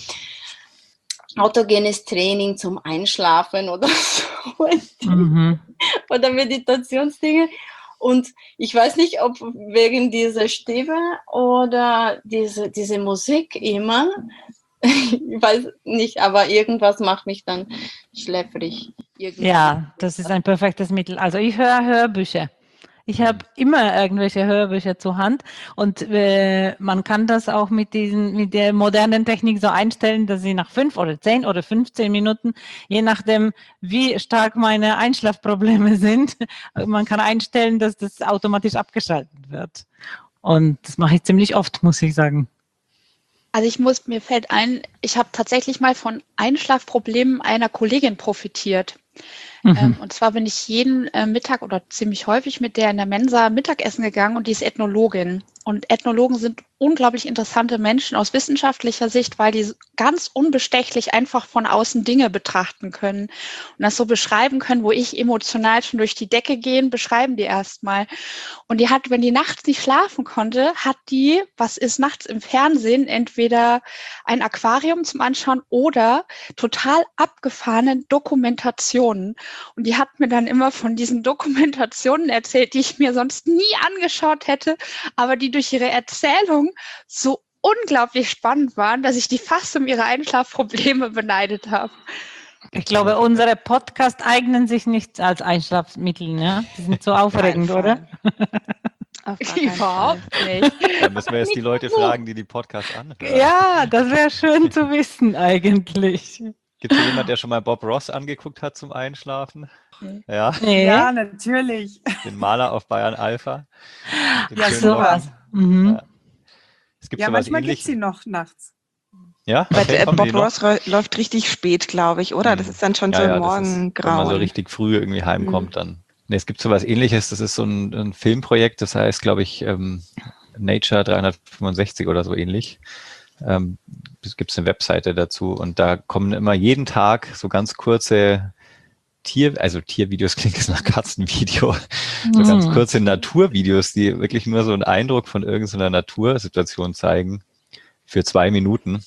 autogenes Training zum Einschlafen oder so. Mhm. Oder Meditationsdinge. Und ich weiß nicht, ob wegen dieser Stimme oder diese, diese Musik immer, ich weiß nicht, aber irgendwas macht mich dann schläfrig. Irgendwie. Ja, das ist ein perfektes Mittel. Also ich höre Hörbücher. Ich habe immer irgendwelche Hörbücher zur Hand und äh, man kann das auch mit diesen, mit der modernen Technik so einstellen, dass sie nach fünf oder zehn oder fünfzehn Minuten, je nachdem, wie stark meine Einschlafprobleme sind, man kann einstellen, dass das automatisch abgeschaltet wird. Und das mache ich ziemlich oft, muss ich sagen. Also ich muss, mir fällt ein, ich habe tatsächlich mal von Einschlafproblemen einer Kollegin profitiert. Mhm. Ähm, und zwar bin ich jeden äh, Mittag oder ziemlich häufig mit der in der Mensa Mittagessen gegangen und die ist Ethnologin. Und Ethnologen sind unglaublich interessante Menschen aus wissenschaftlicher Sicht, weil die ganz unbestechlich einfach von außen Dinge betrachten können und das so beschreiben können, wo ich emotional schon durch die Decke gehen, beschreiben die erstmal. Und die hat, wenn die nachts nicht schlafen konnte, hat die, was ist nachts im Fernsehen, entweder ein Aquarium zum Anschauen oder total abgefahrene Dokumentationen. Und die hat mir dann immer von diesen Dokumentationen erzählt, die ich mir sonst nie angeschaut hätte, aber die durch ihre Erzählung so unglaublich spannend waren, dass ich die fast um ihre Einschlafprobleme beneidet habe. Ich glaube, unsere Podcasts eignen sich nicht als Einschlafmittel, ne? Die sind so aufregend, oder? Überhaupt nicht. Da müssen wir jetzt die Leute fragen, die die Podcasts anhören. Ja, das wäre schön zu wissen eigentlich. Gibt es jemand, der schon mal Bob Ross angeguckt hat zum Einschlafen? Nee. Ja, Nee. Ja, natürlich. den Maler auf Bayern Alpha. Den Ja, schönen sowas. Locken. Mhm. Ja. Es gibt Ja, sowas manchmal gibt es ähnliches. sie noch nachts. Ja, Bei okay, äh, kommen Bob die noch? Ross ro- läuft richtig spät, glaube ich, oder? Das ist dann schon Ja, so ja, das ist, Morgengrauen. wenn man so richtig früh irgendwie heimkommt, Mhm. dann. Nee, es gibt sowas Ähnliches. Das ist so ein, ein Filmprojekt, das heißt, glaube ich, ähm, Nature dreihundertfünfundsechzig oder so ähnlich. Ähm, es gibt eine Webseite dazu und da kommen immer jeden Tag so ganz kurze Tier, also Tiervideos klingt jetzt nach Katzenvideo, so ganz Mhm. kurze Naturvideos, die wirklich nur so einen Eindruck von irgendeiner Natursituation zeigen für zwei Minuten.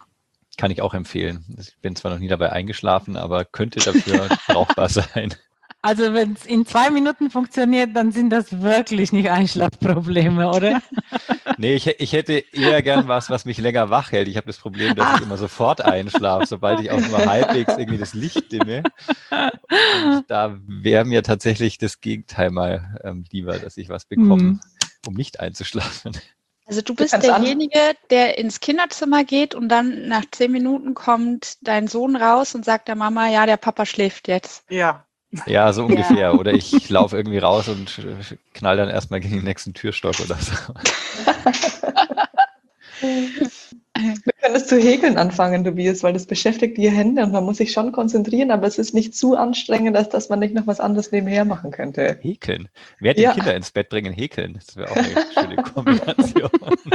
Kann ich auch empfehlen. Ich bin zwar noch nie dabei eingeschlafen, aber könnte dafür brauchbar sein. Also wenn es in zwei Minuten funktioniert, dann sind das wirklich nicht Einschlafprobleme, oder? Nee, ich, ich hätte eher gern was, was mich länger wach hält. Ich habe das Problem, dass ich immer sofort einschlafe, sobald ich auch nur halbwegs irgendwie das Licht dimme. Und da wäre mir tatsächlich das Gegenteil mal ähm, lieber, dass ich was bekomme, Hm. um nicht einzuschlafen. Also du bist kannst an- derjenige, der ins Kinderzimmer geht und dann nach zehn Minuten kommt dein Sohn raus und sagt der Mama, ja, der Papa schläft jetzt. Ja. Ja, so ungefähr. Oder ich laufe irgendwie raus und äh, knall dann erstmal gegen den nächsten Türstock oder so. Du könntest zu häkeln anfangen, Tobias, weil das beschäftigt die Hände und man muss sich schon konzentrieren, aber es ist nicht zu anstrengend, als dass man nicht noch was anderes nebenher machen könnte. Häkeln. Während Ja. die Kinder ins Bett bringen, häkeln. Das wäre auch eine schöne Kombination.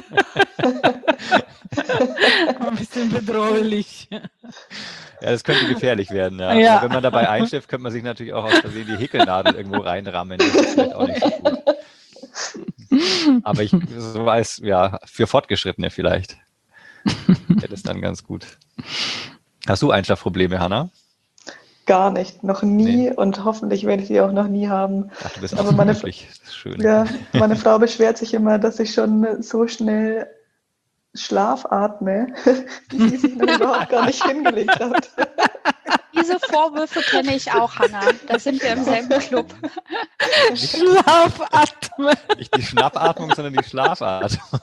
Ein bisschen bedrohlich. Ja, das könnte gefährlich werden. Ja. Ja. Aber wenn man dabei einschläft, könnte man sich natürlich auch aus Versehen die Häkelnadel irgendwo reinrammen. Das ist vielleicht auch nicht so gut. Aber ich, so als, ja, für Fortgeschrittene vielleicht. Wäre das dann ganz gut. Hast du Einschlafprobleme, Hanna? Gar nicht, noch nie und hoffentlich werde ich die auch noch nie haben. Ach, du bist Aber auch so meine- glücklich. Das ist schön. Ja, meine Frau beschwert sich immer, dass ich schon so schnell schlafatme, wie sie sich noch überhaupt gar nicht hingelegt hat. Diese Vorwürfe kenne ich auch, Hanna. Da sind wir im selben Club. Schlafatme. Nicht die Schnappatmung, sondern die Schlafatmung.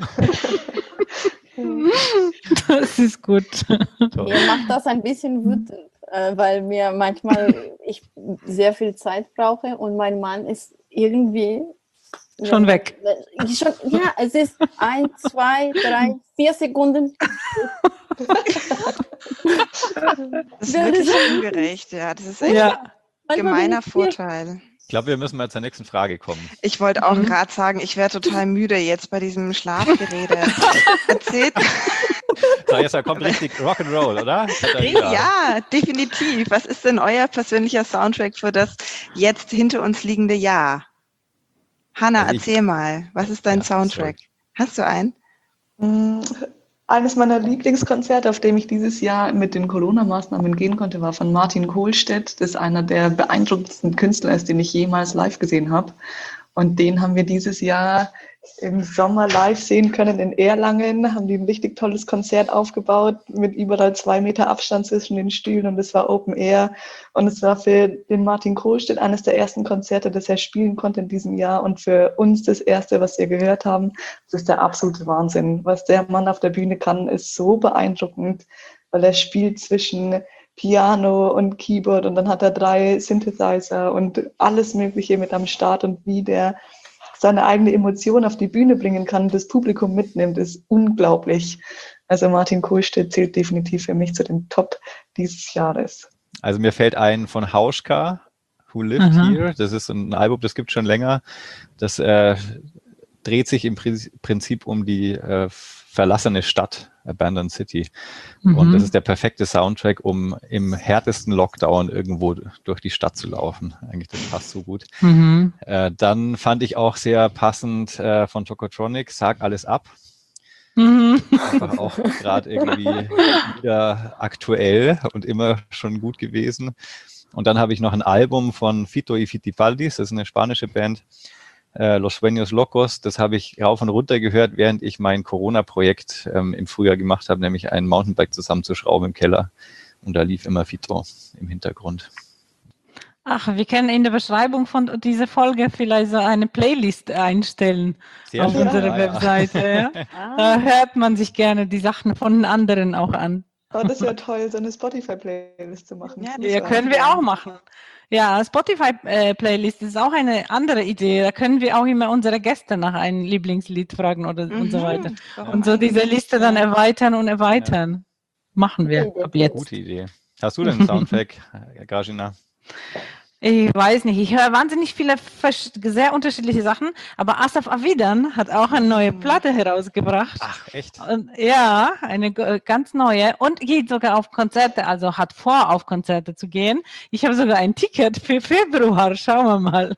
Das ist gut. Mir macht das ein bisschen wütend, äh, weil mir manchmal ich sehr viel Zeit brauche und mein Mann ist irgendwie Schon weg. Äh, Schon, ja, es ist ein, zwei, drei, vier Sekunden. Das ist wirklich ungerecht, ja. Das ist echt Ja. ein gemeiner Vorteil. Ich glaube, wir müssen mal zur nächsten Frage kommen. Ich wollte auch gerade sagen, ich wäre total müde jetzt bei diesem Schlafgerede. Erzählt. So, jetzt kommt richtig Rock'n'Roll, oder? Katharina. Ja, definitiv. Was ist denn euer persönlicher Soundtrack für das jetzt hinter uns liegende Jahr? Hanna, Also ich- erzähl mal, was ist dein Ja, Soundtrack? Hast du einen? Mm, Eines meiner Lieblingskonzerte, auf dem ich dieses Jahr mit den Corona-Maßnahmen gehen konnte, war von Martin Kohlstedt. Das ist einer der beeindruckendsten Künstler ist, den ich jemals live gesehen habe. Und den haben wir dieses Jahr im Sommer live sehen können in Erlangen, haben die ein richtig tolles Konzert aufgebaut mit überall zwei Meter Abstand zwischen den Stühlen und es war Open Air und es war für den Martin Kohlstedt eines der ersten Konzerte, das er spielen konnte in diesem Jahr und für uns das erste, was wir gehört haben. Das ist der absolute Wahnsinn. Was der Mann auf der Bühne kann, ist so beeindruckend, weil er spielt zwischen Piano und Keyboard und dann hat er drei Synthesizer und alles Mögliche mit am Start und wie der seine eigene Emotion auf die Bühne bringen kann, das Publikum mitnimmt, ist unglaublich. Also Martin Kohlstedt zählt definitiv für mich zu den Top dieses Jahres. Also mir fällt ein von Hauschka, Who Lived Aha. Here. Das ist ein Album, das gibt es schon länger. Das äh, dreht sich im Pri- Prinzip um die äh, verlassene Stadt, Abandoned City. Und Mhm. das ist der perfekte Soundtrack, um im härtesten Lockdown irgendwo durch die Stadt zu laufen. Eigentlich, das passt so gut. Mhm. Äh, dann fand ich auch sehr passend äh, von Tokotronic, Sag alles ab. Mhm. Einfach auch gerade irgendwie wieder aktuell und immer schon gut gewesen. Und dann habe ich noch ein Album von Fito y Fitipaldis, das ist eine spanische Band, äh, Los Sueños Locos. Das habe ich rauf und runter gehört, während ich mein Corona-Projekt ähm, im Frühjahr gemacht habe, nämlich ein Mountainbike zusammenzuschrauben im Keller. Und da lief immer Fito im Hintergrund. Ach, wir können in der Beschreibung von dieser Folge vielleicht so eine Playlist einstellen Sehr auf schön, unserer ja, ja. Webseite. Ja? Ah, Da hört man sich gerne die Sachen von den anderen auch an. Oh, das wäre toll, so eine Spotify-Playlist zu machen. Ja, Das Ja, war- können wir auch machen. Ja, Spotify-Playlist ist auch eine andere Idee. Da können wir auch immer unsere Gäste nach einem Lieblingslied fragen oder und so weiter. Warum Und so diese eigentlich Liste nicht? dann erweitern und erweitern. Machen wir ab jetzt. Gute Idee. Hast du denn einen Soundtrack, Grajina? Ich weiß nicht, ich höre wahnsinnig viele versch- sehr unterschiedliche Sachen, aber Asaf Avidan hat auch eine neue Platte herausgebracht. Ach, echt? Und, ja, eine g- ganz neue und geht sogar auf Konzerte, also hat vor, auf Konzerte zu gehen. Ich habe sogar ein Ticket für Februar, schauen wir mal.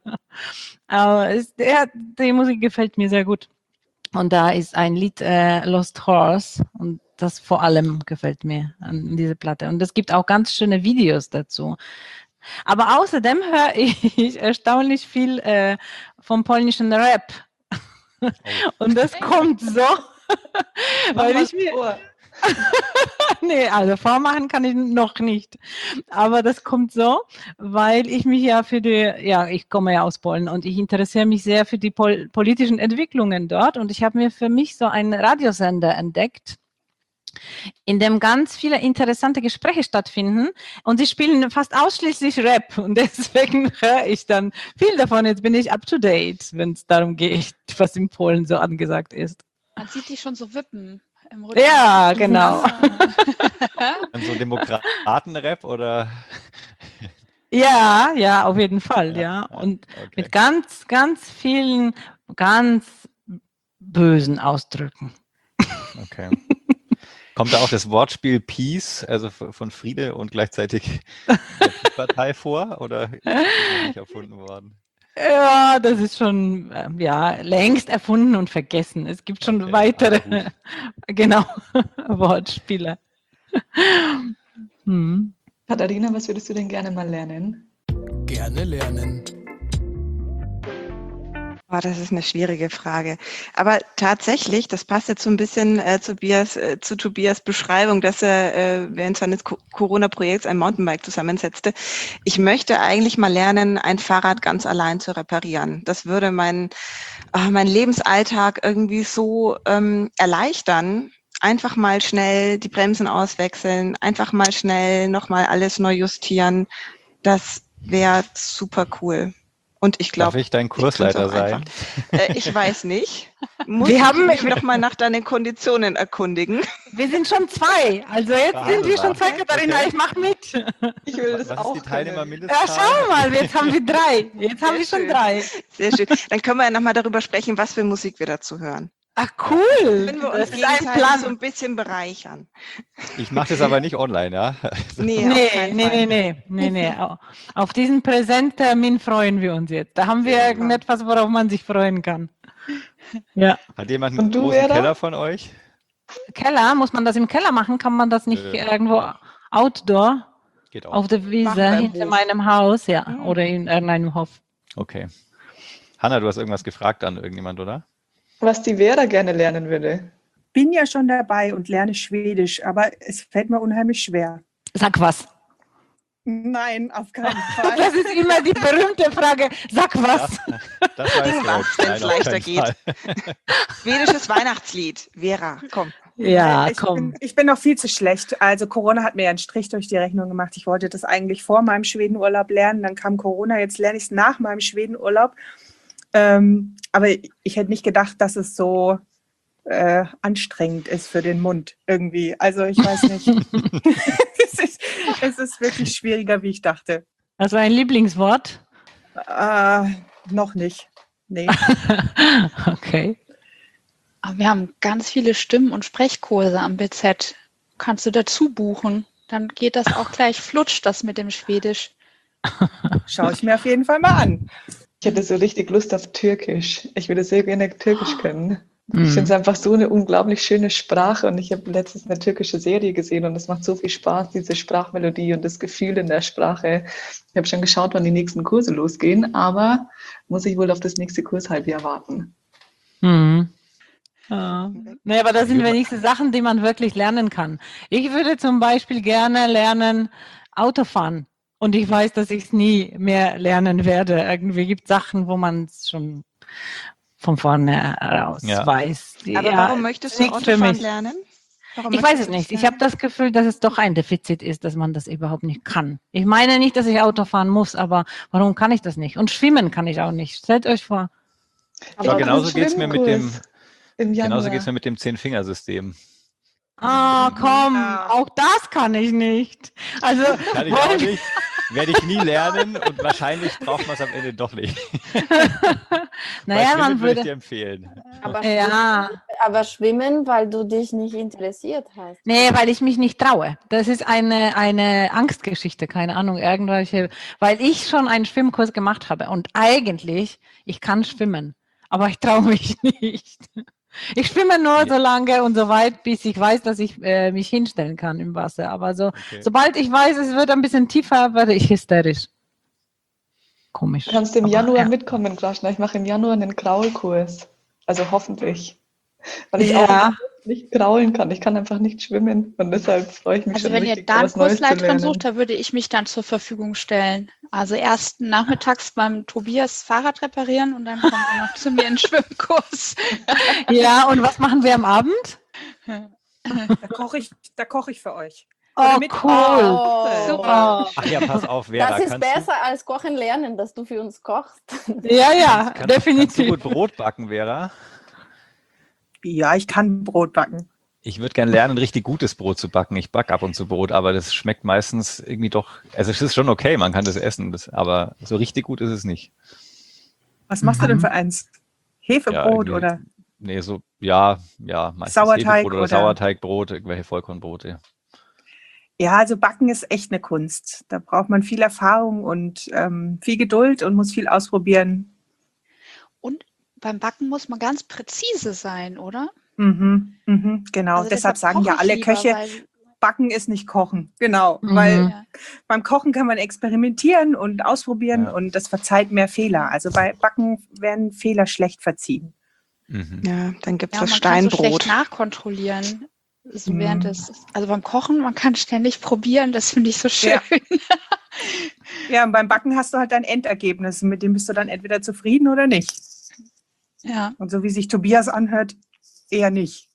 Aber es, der, die Musik gefällt mir sehr gut. Und da ist ein Lied, äh, Lost Horse, und das vor allem gefällt mir an dieser Platte. Und es gibt auch ganz schöne Videos dazu. Aber außerdem höre ich erstaunlich viel äh, vom polnischen Rap. Oh. Und das kommt so, weil ich mir... Vor. Nee, also vormachen kann ich noch nicht. Aber das kommt so, weil ich mich ja für die, ja, ich komme ja aus Polen und ich interessiere mich sehr für die pol- politischen Entwicklungen dort und ich habe mir für mich so einen Radiosender entdeckt, in dem ganz viele interessante Gespräche stattfinden und sie spielen fast ausschließlich Rap und deswegen höre ich dann viel davon. Jetzt bin ich up to date, wenn es darum geht, was in Polen so angesagt ist. Man sieht dich schon so wippen. Im Ja, genau. Und so Demokraten-Rap oder? Ja, ja, auf jeden Fall, ja. ja. Und okay. Mit ganz, ganz vielen, ganz bösen Ausdrücken. Okay. Kommt da auch das Wortspiel Peace, also von Friede und gleichzeitig Partei vor, oder ist das nicht erfunden worden? Ja, das ist schon ja, längst erfunden und vergessen. Es gibt schon okay, weitere genau, Wortspiele. Hm. Katharina, was würdest du denn gerne mal lernen? Gerne lernen. Oh, das ist eine schwierige Frage. Aber tatsächlich, das passt jetzt so ein bisschen äh, zu, Tobias, äh, zu Tobias Beschreibung, dass er äh, während seines Co- Corona-Projekts ein Mountainbike zusammensetzte. Ich möchte eigentlich mal lernen, ein Fahrrad ganz allein zu reparieren. Das würde mein, oh, mein Lebensalltag irgendwie so ähm, erleichtern. Einfach mal schnell die Bremsen auswechseln, einfach mal schnell nochmal alles neu justieren. Das wäre super cool. Und ich glaube, darf ich dein Kursleiter ich sein? Äh, ich weiß nicht. Muss wir haben mich noch mal nach deinen Konditionen erkundigen. Wir sind schon zwei. Also jetzt Warte sind wir schon zwei, Katharina. Okay. Ich mache mit. Ich will das Was auch. Ist die Teilnehmermindestzahl? Ja, schau mal, jetzt haben wir drei. Jetzt Sehr haben wir schon schön. drei. Sehr schön. Dann können wir ja noch mal darüber sprechen, was für Musik wir dazu hören. Ach cool. Können wir uns gegenseitig so ein bisschen bereichern. Ich mache das aber nicht online, ja? Nee, nee, nee, nee, nee, nee, nee. Auf diesen Präsenttermin freuen wir uns jetzt. Da haben wir ja, irgendetwas, worauf man sich freuen kann. Ja. Hat jemand einen du, großen Vera? Keller von euch? Keller? Muss man das im Keller machen? Kann man das nicht äh, irgendwo outdoor? Geht auch. Auf der Wiese hinter Hof. meinem Haus, ja. Mhm. Oder in irgendeinem Hof. Okay. Hanna, du hast irgendwas gefragt an irgendjemand, oder? Was die Vera gerne lernen würde. Bin ja schon dabei und lerne Schwedisch, aber es fällt mir unheimlich schwer. Sag was. Nein, auf keinen Fall. Das ist immer die berühmte Frage. Sag was. Ja, das weiß ich, wenn es leichter geht. Schwedisches Weihnachtslied. Vera, komm. Ja, ich komm. Bin, ich bin noch viel zu schlecht. Also Corona hat mir ja einen Strich durch die Rechnung gemacht. Ich wollte das eigentlich vor meinem Schwedenurlaub lernen. Dann kam Corona. Jetzt lerne ich es nach meinem Schwedenurlaub. Ähm, aber ich hätte nicht gedacht, dass es so äh, anstrengend ist für den Mund irgendwie. Also ich weiß nicht. es, ist, es ist wirklich schwieriger, wie ich dachte. Also ein Lieblingswort? Äh, noch nicht. Nee. Okay. Aber wir haben ganz viele Stimmen- und Sprechkurse am B Z. Kannst du dazu buchen? Dann geht das auch gleich, flutscht das mit dem Schwedisch. Schaue ich mir auf jeden Fall mal an. Ich hätte so richtig Lust auf Türkisch. Ich würde sehr gerne Türkisch können. Mhm. Ich finde es einfach so eine unglaublich schöne Sprache und ich habe letztens eine türkische Serie gesehen und es macht so viel Spaß, diese Sprachmelodie und das Gefühl in der Sprache. Ich habe schon geschaut, wann die nächsten Kurse losgehen, aber muss ich wohl auf das nächste Kurshalbjahr warten. Mhm. Ja. Nee, aber das sind wenigstens Sachen, die man wirklich lernen kann. Ich würde zum Beispiel gerne lernen, Autofahren. Und ich weiß, dass ich es nie mehr lernen werde. Irgendwie gibt es Sachen, wo man es schon von vorne heraus ja. weiß. Aber ja, warum möchtest du Autofahren lernen? Warum ich weiß es nicht. Ich habe das Gefühl, dass es doch ein Defizit ist, dass man das überhaupt nicht kann. Ich meine nicht, dass ich Auto fahren muss, aber warum kann ich das nicht? Und schwimmen kann ich auch nicht. Stellt euch vor. Aber ja, genauso geht es mir mit dem genauso geht's mir mit dem Zehn-Fingersystem. Ah, komm, auch das kann ich nicht. Also kann ich auch nicht. Werde ich nie lernen und wahrscheinlich braucht man es am Ende doch nicht. Naja, man würde ich dir empfehlen. Aber, ja. schwimmen, aber schwimmen, weil du dich nicht interessiert hast. Nee, weil ich mich nicht traue. Das ist eine, eine Angstgeschichte, keine Ahnung, irgendwelche, weil ich schon einen Schwimmkurs gemacht habe und eigentlich, ich kann schwimmen, aber ich traue mich nicht. Ich schwimme nur so lange und so weit, bis ich weiß, dass ich äh, mich hinstellen kann im Wasser. Aber so, okay. sobald ich weiß, es wird ein bisschen tiefer, werde ich hysterisch. komisch. Du kannst im Aber, Januar ja. mitkommen, Graschner. Ich mache im Januar einen Kraulkurs. Also hoffentlich. Weil ich Ja. auch nicht kraulen kann. Ich kann einfach nicht schwimmen. Und deshalb freue ich mich Also schon wenn ihr richtig, da eine was Neues zu Kursleiterin lernen. sucht, da würde ich mich dann zur Verfügung stellen. Also erst nachmittags beim Tobias Fahrrad reparieren und dann kommt ihr noch zu mir in den Schwimmkurs. Ja, und was machen wir am Abend? Da koche ich, da koche ich für euch. Oh, mit- cool. Oh, Super. Ach ja, pass auf, Vera. das ist kannst du- besser als kochen lernen, dass du für uns kochst. Ja, ja, Kannst, kannst du definitiv. gut Brot backen, Vera? Ja, ich kann Brot backen. Ich würde gerne lernen, richtig gutes Brot zu backen. Ich backe ab und zu Brot, aber das schmeckt meistens irgendwie doch, also es ist schon okay, man kann das essen, das, aber so richtig gut ist es nicht. Was machst du denn für eins? Hefebrot irgendwie- oder? Nee, so, ja, ja, meistens Sauerteig Hefebrot oder, oder- Sauerteigbrot, irgendwelche Vollkornbrote. Ja, also Backen ist echt eine Kunst. Da braucht man viel Erfahrung und ähm, viel Geduld und muss viel ausprobieren. Und beim Backen muss man ganz präzise sein, oder? Mhm, mhm, genau. Also deshalb, sagen ja koche ich alle lieber, Köche, weil- Backen ist nicht Kochen. Genau, Mhm. weil Ja. beim Kochen kann man experimentieren und ausprobieren Ja. und das verzeiht mehr Fehler. Also bei Backen werden Fehler schlecht verziehen. Mhm. Ja, dann gibt es Ja, das man kann so schlecht Steinbrot. nachkontrollieren. So Mhm. während des, also beim Kochen, man kann ständig probieren, das finde ich so schön. Ja. Ja, und beim Backen hast du halt dein Endergebnis. Mit dem bist du dann entweder zufrieden oder nicht. Ja. Und so wie sich Tobias anhört, eher nicht.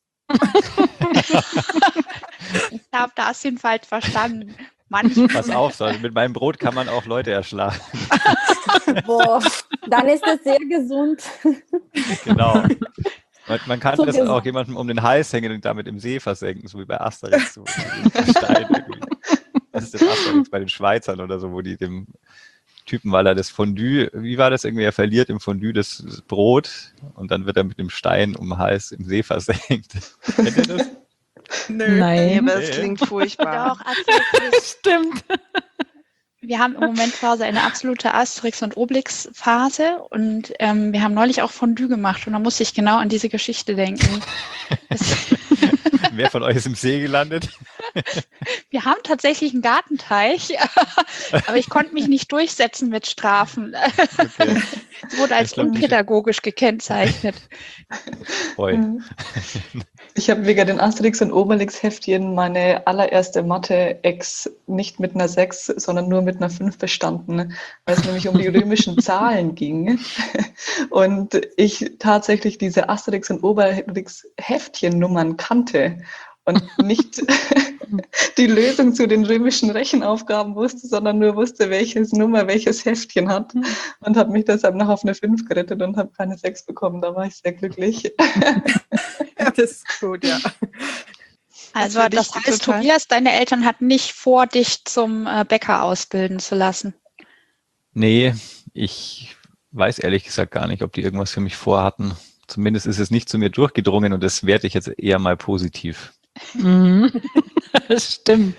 Ich glaube, da hast du ihn falsch verstanden. Manchmal. Pass auf, so, mit meinem Brot kann man auch Leute erschlagen. Boah, dann ist es sehr gesund. Genau. Man, man kann So das gesund. auch jemandem um den Hals hängen und damit im See versenken, so wie bei Asterix. So mit Stein irgendwie. Das ist das Asterix bei den Schweizern oder so, wo die dem Typen, weil er das Fondue, wie war das irgendwie, er verliert im Fondue das Brot und dann wird er mit dem Stein um den Hals im See versenkt. Kennt ihr das? Nö. Nee, Nein, aber es Nee. klingt furchtbar. Doch, Asterix. stimmt. Wir haben im Moment quasi eine absolute Asterix- und Obelix-Phase und ähm, wir haben neulich auch Fondue gemacht und da musste ich genau an diese Geschichte denken. Das, Wer von euch ist im See gelandet? wir haben tatsächlich einen Gartenteich, aber ich konnte mich nicht durchsetzen mit Strafen. Okay. Es wurde als Ich glaub, die- unpädagogisch gekennzeichnet. Oi. Ich habe wegen den Asterix- und Obelix-Heftchen meine allererste Mathe-Ex nicht mit einer sechs, sondern nur mit einer fünf bestanden, weil es nämlich um die römischen Zahlen ging. Und ich tatsächlich diese Asterix- und Obelix-Heftchen-Nummern kannte und nicht die Lösung zu den römischen Rechenaufgaben wusste, sondern nur wusste, welches Nummer welches Heftchen hat. Und habe mich deshalb noch auf eine fünf gerettet und habe keine sechs bekommen. Da war ich sehr glücklich. Ja, das ist gut, ja. Also für dich das heißt, total- Tobias, deine Eltern hatten nicht vor, dich zum äh, Bäcker ausbilden zu lassen. Nee, ich weiß ehrlich gesagt gar nicht, ob die irgendwas für mich vorhatten. Zumindest ist es nicht zu mir durchgedrungen und das werte ich jetzt eher mal positiv. Mhm. Das stimmt.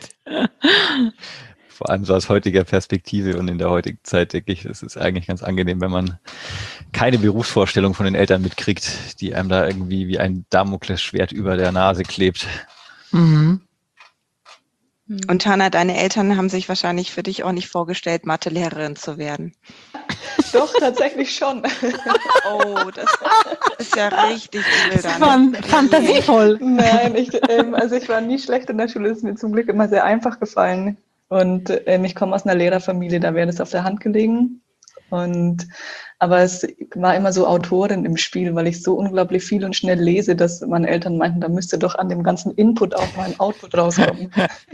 Vor allem so aus heutiger Perspektive und in der heutigen Zeit denke ich, es ist eigentlich ganz angenehm, wenn man keine Berufsvorstellung von den Eltern mitkriegt, die einem da irgendwie wie ein Damoklesschwert über der Nase klebt. Mhm. Und Hanna, deine Eltern haben sich wahrscheinlich für dich auch nicht vorgestellt, Mathelehrerin zu werden. Doch, tatsächlich schon. Oh, das ist ja richtig übel Das dann. war fantasievoll. Nein, ich, ähm, also ich war nie schlecht in der Schule, es ist mir zum Glück immer sehr einfach gefallen. Und ähm, ich komme aus einer Lehrerfamilie, da wäre das auf der Hand gelegen. Und, aber es war immer so Autorin im Spiel, weil ich so unglaublich viel und schnell lese, dass meine Eltern meinten, da müsste doch an dem ganzen Input auch mal ein Output rauskommen.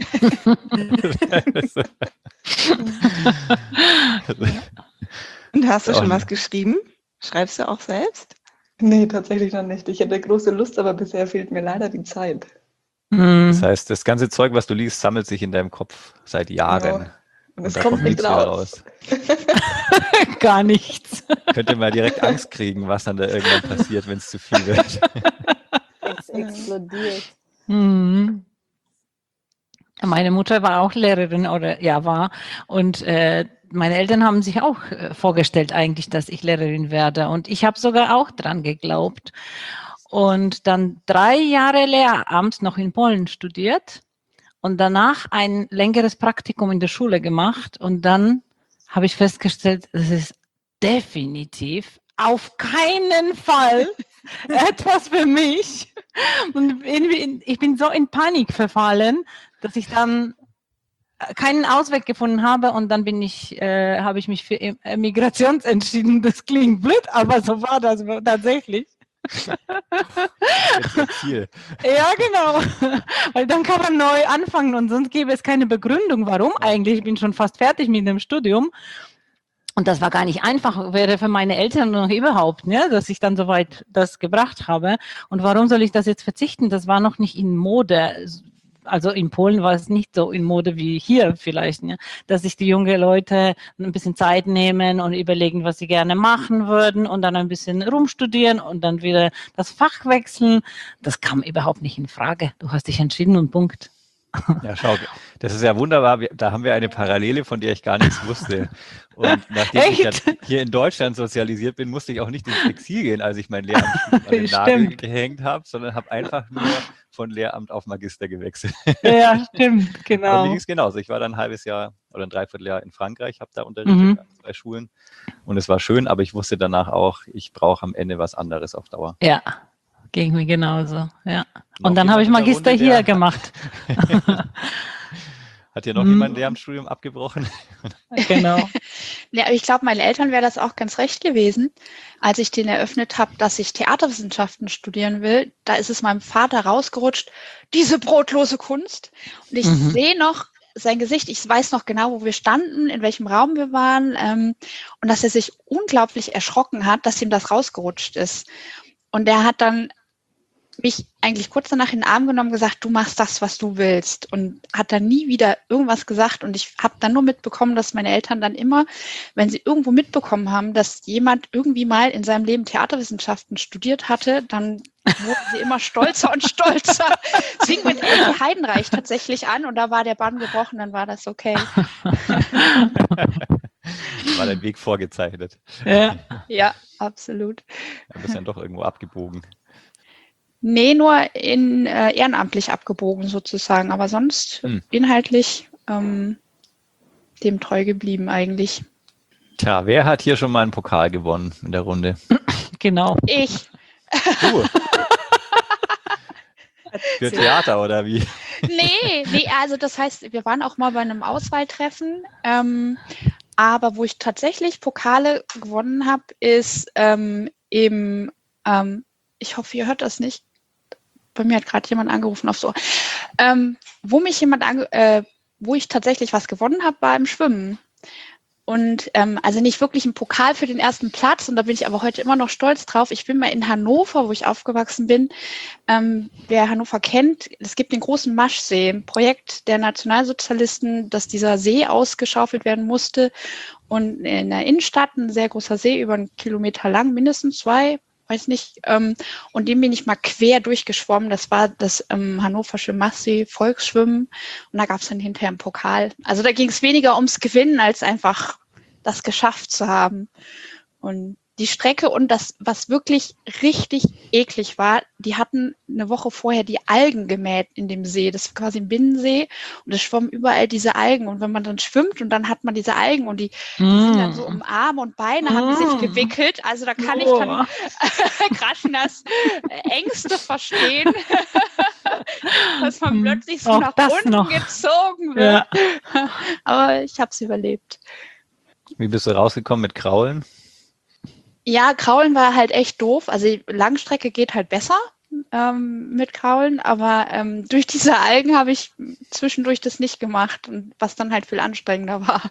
Und hast du Auch schon nicht. was geschrieben? Schreibst du auch selbst? Nee, tatsächlich noch nicht. Ich hätte große Lust, aber bisher fehlt mir leider die Zeit. Mhm. Das heißt, das ganze Zeug, was du liest, sammelt sich in deinem Kopf seit Jahren. Genau. Und es da kommt nicht nichts wieder raus. Gar nichts. Könnte mal direkt Angst kriegen, was dann da irgendwann passiert, wenn es zu viel wird. Ex explodiert. Mhm. Meine Mutter war auch Lehrerin oder ja war und äh, meine Eltern haben sich auch äh, vorgestellt eigentlich, dass ich Lehrerin werde und ich habe sogar auch dran geglaubt und dann drei Jahre Lehramt noch in Polen studiert und danach ein längeres Praktikum in der Schule gemacht und dann habe ich festgestellt, das ist definitiv auf keinen Fall etwas für mich. Und irgendwie, ich bin so in Panik verfallen, dass ich dann keinen Ausweg gefunden habe und dann bin ich, äh, habe ich mich für Migration entschieden. Das klingt blöd, aber so war das tatsächlich. Viel. Ja, genau. Weil dann kann man neu anfangen und sonst gäbe es keine Begründung, warum eigentlich. Ich bin schon fast fertig mit dem Studium. Und das war gar nicht einfach, wäre für meine Eltern noch überhaupt, ne, dass ich dann soweit das gebracht habe. Und warum soll ich das jetzt verzichten? Das war noch nicht in Mode. Also in Polen war es nicht so in Mode wie hier vielleicht, ne? Dass sich die jungen Leute ein bisschen Zeit nehmen und überlegen, was sie gerne machen würden und dann ein bisschen rumstudieren und dann wieder das Fach wechseln. Das kam überhaupt nicht in Frage. Du hast dich entschieden und Punkt. Ja, schau, das ist ja wunderbar. Da haben wir eine Parallele, von der ich gar nichts wusste. Und nachdem Echt? ich ja hier in Deutschland sozialisiert bin, musste ich auch nicht ins Exil gehen, als ich mein Lehramt an den Nagel gehängt habe, sondern habe einfach nur von Lehramt auf Magister gewechselt. Ja, stimmt, genau. Und mir ging es genauso. Ich war dann ein halbes Jahr oder ein Dreivierteljahr in Frankreich, habe da unterrichtet Mhm. an zwei Schulen und es war schön, aber ich wusste danach auch, ich brauche am Ende was anderes auf Dauer. Ja, ging mir genauso, ja. Noch Und dann habe jemand ich in der Magister Runde, hier der- gemacht. Hat hier noch Mhm. jemand ein Lehramtsstudium abgebrochen? Genau. Ja, aber ich glaube, meinen Eltern wäre das auch ganz recht gewesen, als ich denen eröffnet habe, dass ich Theaterwissenschaften studieren will. Da ist es meinem Vater rausgerutscht, diese brotlose Kunst. Und ich Mhm. sehe noch sein Gesicht, ich weiß noch genau, wo wir standen, in welchem Raum wir waren, ähm, und dass er sich unglaublich erschrocken hat, dass ihm das rausgerutscht ist. Und er hat dann mich eigentlich kurz danach in den Arm genommen und gesagt, du machst das, was du willst, und hat dann nie wieder irgendwas gesagt. Und ich habe dann nur mitbekommen, dass meine Eltern dann immer, wenn sie irgendwo mitbekommen haben, dass jemand irgendwie mal in seinem Leben Theaterwissenschaften studiert hatte, dann wurden sie immer stolzer und stolzer. Es fing mit Elke Heidenreich tatsächlich an und da war der Bann gebrochen, dann war das okay. War dein Weg vorgezeichnet. Ja. Ja, absolut. Du bist dann doch irgendwo abgebogen. Nee, nur in äh, ehrenamtlich abgebogen sozusagen, aber sonst Hm. inhaltlich ähm, dem treu geblieben eigentlich. Tja, wer hat hier schon mal einen Pokal gewonnen in der Runde? Genau. Ich. Du. Für Theater oder wie? Nee, nee, also das heißt, wir waren auch mal bei einem Auswahltreffen, ähm, aber wo ich tatsächlich Pokale gewonnen habe, ist ähm, im, ähm, ich hoffe, ihr hört das nicht, bei mir hat gerade jemand angerufen auf so, ähm, wo mich jemand, ange äh, wo ich tatsächlich was gewonnen habe, war im Schwimmen. Und ähm, also nicht wirklich ein Pokal für den ersten Platz, und da bin ich aber heute immer noch stolz drauf. Ich bin mal in Hannover, wo ich aufgewachsen bin. Ähm, wer Hannover kennt, es gibt den großen Maschsee, ein Projekt der Nationalsozialisten, dass dieser See ausgeschaufelt werden musste. Und in der Innenstadt ein sehr großer See, über einen Kilometer lang, mindestens zwei, weiß nicht. Ähm, und dem bin ich mal quer durchgeschwommen. Das war das ähm, hannoversche Maschsee Volksschwimmen. Und da gab es dann hinterher einen Pokal. Also da ging es weniger ums Gewinnen, als einfach das geschafft zu haben. Und die Strecke und das, was wirklich richtig eklig war, die hatten eine Woche vorher die Algen gemäht in dem See. Das ist quasi ein Binnensee und es schwommen überall diese Algen. Und wenn man dann schwimmt und dann hat man diese Algen und die, die sind dann so um Arme und Beine, haben die sich gewickelt. Also da kann ich dann Graschnas Ängste verstehen, dass man plötzlich so Auch nach das unten noch. gezogen wird. Ja. Aber ich habe es überlebt. Wie bist du rausgekommen mit Kraulen? Ja, Kraulen war halt echt doof. Also die Langstrecke geht halt besser ähm, mit Kraulen, aber ähm, durch diese Algen habe ich zwischendurch das nicht gemacht, und was dann halt viel anstrengender war.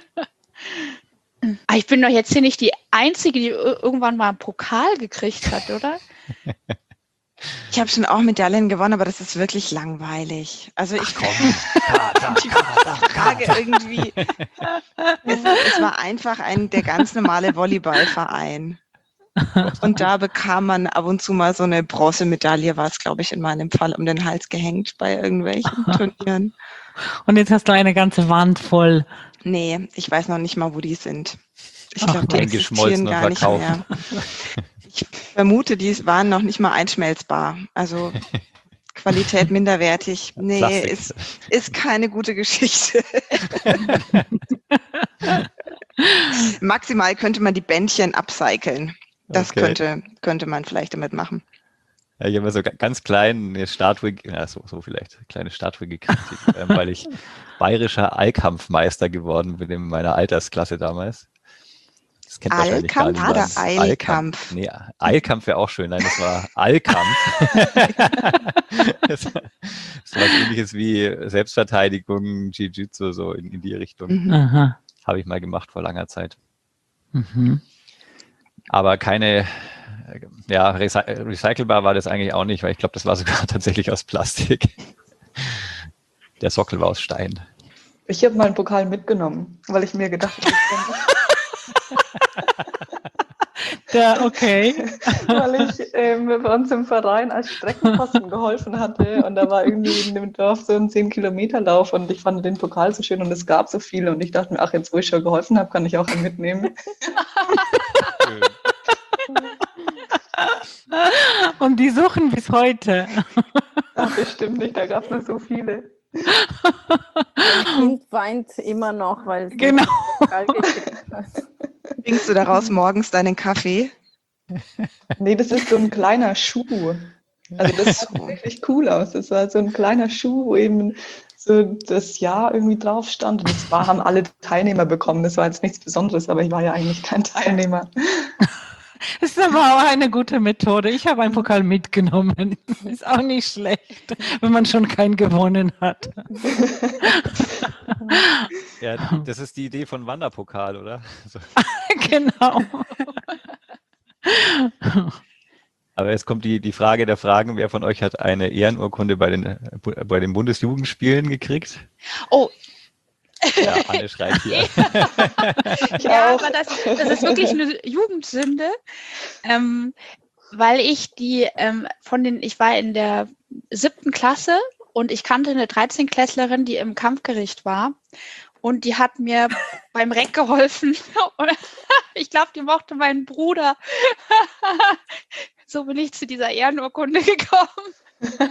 Aber ich bin doch jetzt hier nicht die Einzige, die ir- irgendwann mal einen Pokal gekriegt hat, oder? Ich habe schon auch Medaillen gewonnen, aber das ist wirklich langweilig. Also ich die Frage irgendwie, es, es war einfach ein der ganz normale Volleyballverein. Und da bekam man ab und zu mal so eine Bronzemedaille, war es, glaube ich, in meinem Fall um den Hals gehängt bei irgendwelchen Turnieren. Und jetzt hast du eine ganze Wand voll. Nee, ich weiß noch nicht mal, wo die sind. Ich Ach, glaube, die eingeschmolzen existieren und gar nicht verkaufen. mehr. Ich vermute, die waren noch nicht mal einschmelzbar. Also Qualität minderwertig. Nee, Plastik. ist, ist keine gute Geschichte. Maximal könnte man die Bändchen upcyclen. Das Okay. könnte, könnte man vielleicht damit machen. Ja, ich habe mir so ga- ganz klein eine Statue, ge- ja, so, so vielleicht, eine kleine Statue gekriegt, ähm, weil ich bayerischer Eilkampfmeister geworden bin in meiner Altersklasse damals. Das kennt wahrscheinlich gar Allkampf niemand. oder Eilkampf? Nee, Eilkampf wäre auch schön. Nein, das war Allkampf. das, das war was Ähnliches wie Selbstverteidigung, Jiu-Jitsu, so in, in die Richtung. Mhm. Aha. Habe ich mal gemacht vor langer Zeit. Mhm. Aber keine, äh, ja, recy recycelbar war das eigentlich auch nicht, weil ich glaube, das war sogar tatsächlich aus Plastik. Der Sockel war aus Stein. Ich habe mal einen Pokal mitgenommen, weil ich mir gedacht habe, Ja, okay. weil ich ähm, bei uns im Verein als Streckenposten geholfen hatte und da war irgendwie in dem Dorf so ein zehn-Kilometer-Lauf und ich fand den Pokal so schön und es gab so viele und ich dachte mir, ach, jetzt wo ich schon geholfen habe, kann ich auch einen mitnehmen. Und die suchen bis heute. Ach, bestimmt nicht, da gab es noch so viele. Mein Kind weint immer noch, weil es Genau. kalt gekriegt hat. Trinkst du daraus morgens deinen Kaffee? Nee, das ist so ein kleiner Schuh. Also das sah wirklich cool aus. Das war so ein kleiner Schuh, wo eben so das Jahr irgendwie drauf stand. Und das war, haben alle Teilnehmer bekommen. Das war jetzt nichts Besonderes, aber ich war ja eigentlich kein Teilnehmer. Das ist aber auch eine gute Methode. Ich habe einen Pokal mitgenommen. Ist auch nicht schlecht, wenn man schon keinen gewonnen hat. Ja, das ist die Idee von Wanderpokal, oder? So. Genau. Aber jetzt kommt die, die Frage der Fragen, wer von euch hat eine Ehrenurkunde bei den, äh, Bu- bei den Bundesjugendspielen gekriegt? Oh, Ja, Anne schreit hier. ja, auch. aber das, das ist wirklich eine Jugendsünde, ähm, weil ich die ähm, von den, ich war in der siebten Klasse und ich kannte eine dreizehn-Klässlerin, die im Kampfgericht war und die hat mir beim Reck geholfen. Und ich glaube, die mochte meinen Bruder. So bin ich zu dieser Ehrenurkunde gekommen.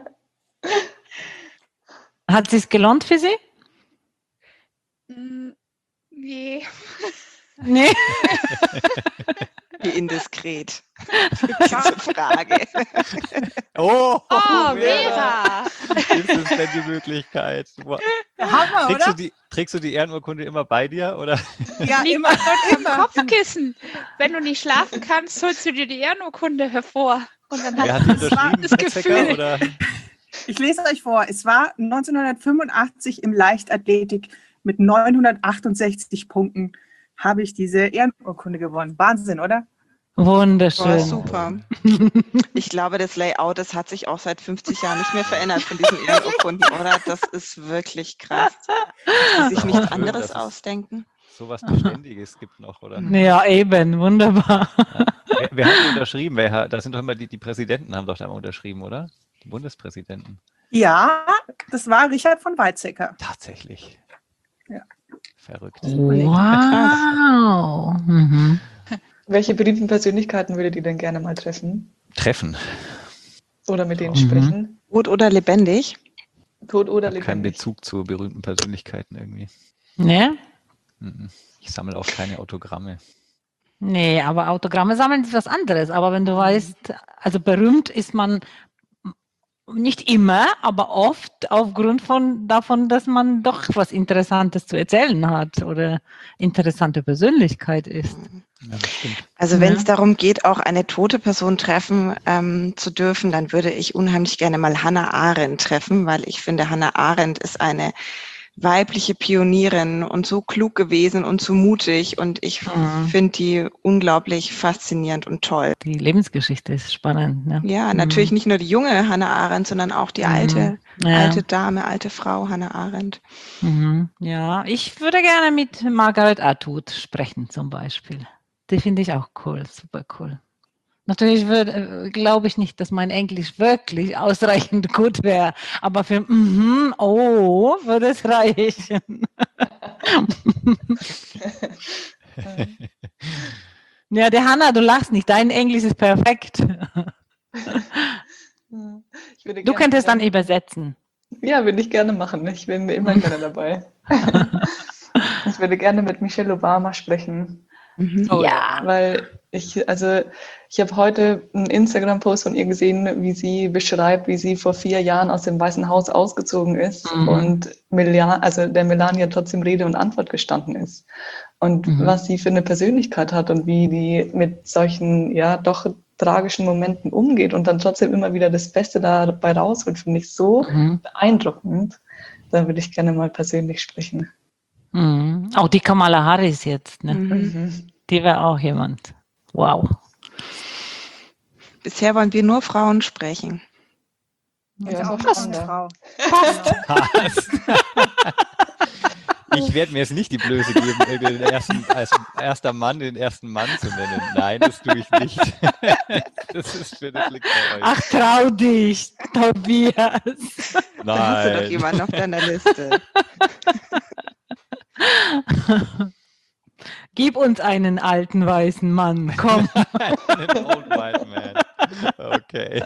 Hat es sich gelohnt für Sie? Mm, Nee. Nee. Wie indiskret. Diese Frage. Oh, Oh, Vera! Ist es denn die Möglichkeit? Wo- Hammer, Trägst du, oder? die, trägst du die Ehrenurkunde immer bei dir? Oder? Ja, Liegt immer, unter dem immer. Kopfkissen. Wenn du nicht schlafen kannst, holst du dir die Ehrenurkunde hervor. Und dann Wer hast hat die du unterschrieben? das Weizsäcker, Gefühl. oder? Ich lese euch vor. Es war neunzehnhundertfünfundachtzig im Leichtathletik mit neunhundertachtundsechzig Punkten habe ich diese Ehrenurkunde gewonnen. Wahnsinn, oder? Wunderschön. Boah, super. Ich glaube, das Layout, das hat sich auch seit fünfzig Jahren nicht mehr verändert von diesen Ehrenurkunden, oder? Das ist wirklich krass. Dass sie sich nichts Schön, anderes dass es ausdenken. Sowas Beständiges gibt noch, oder? Ja, eben. Wunderbar. Wer, wer hat die unterschrieben? Wer hat, das sind doch immer die, die Präsidenten haben doch da mal unterschrieben, oder? Die Bundespräsidenten. Ja, das war Richard von Weizsäcker. Tatsächlich. Ja. Verrückt. Wow. Mhm. Welche berühmten Persönlichkeiten würdet ihr denn gerne mal treffen? Treffen. Oder mit denen Mhm. sprechen? Tot oder lebendig? Tot oder Ich habe keinen lebendig? Bezug zu berühmten Persönlichkeiten irgendwie. Ne? Mhm. Ich sammle auch keine Autogramme. Nee, aber Autogramme sammeln ist was anderes. Aber wenn du weißt, also berühmt ist man nicht immer, aber oft aufgrund von davon, dass man doch was Interessantes zu erzählen hat oder interessante Persönlichkeit ist. Ja, das stimmt. Also wenn es Ja. darum geht, auch eine tote Person treffen ähm, zu dürfen, dann würde ich unheimlich gerne mal Hannah Arendt treffen, weil ich finde, Hannah Arendt ist eine weibliche Pionierin und so klug gewesen und so mutig und ich Mhm. finde die unglaublich faszinierend und toll. Die Lebensgeschichte ist spannend. Ne? Ja, natürlich nicht nur die junge Hannah Arendt, sondern auch die alte, Ja. alte Dame, alte Frau Hannah Arendt. Mhm. Ja, ich würde gerne mit Margaret Atwood sprechen zum Beispiel. Die finde ich auch cool, super cool. Natürlich würde, äh, glaube ich nicht, dass mein Englisch wirklich ausreichend gut wäre, aber für mhm, oh, würde es reichen. Ja, der Hanna, du lachst nicht, dein Englisch ist perfekt. Ich würde Du gerne könntest dann mal- übersetzen. Ja, würde ich gerne machen. Ich bin immer gerne dabei. Das würde gerne mit Michelle Obama sprechen. Mhm. Oh, Ja. Weil ich, also ich habe heute einen Instagram-Post von ihr gesehen, wie sie beschreibt, wie sie vor vier Jahren aus dem Weißen Haus ausgezogen ist Mhm. und Melia, also der Melania trotzdem Rede und Antwort gestanden ist. Und Mhm. was sie für eine Persönlichkeit hat und wie die mit solchen, ja, doch tragischen Momenten umgeht und dann trotzdem immer wieder das Beste dabei rausholt, finde ich so Mhm. beeindruckend. Da würde ich gerne mal persönlich sprechen. Mhm. Auch die Kamala Harris jetzt, ne? Mhm. Mhm. Die wäre auch jemand. Wow. Bisher wollen wir nur Frauen sprechen. Ja, Ist ist auch auch eine spannend. Frau. Was? Ich werde mir jetzt nicht die Blöße geben, den ersten, als erster Mann den ersten Mann zu nennen. Nein, das tue ich nicht. Das ist für das liegt bei euch. Ach, trau dich, Tobias. Da hast du doch Nein. jemanden auf deiner Liste. Gib uns einen alten weißen Mann, komm. Einen old white man. Okay.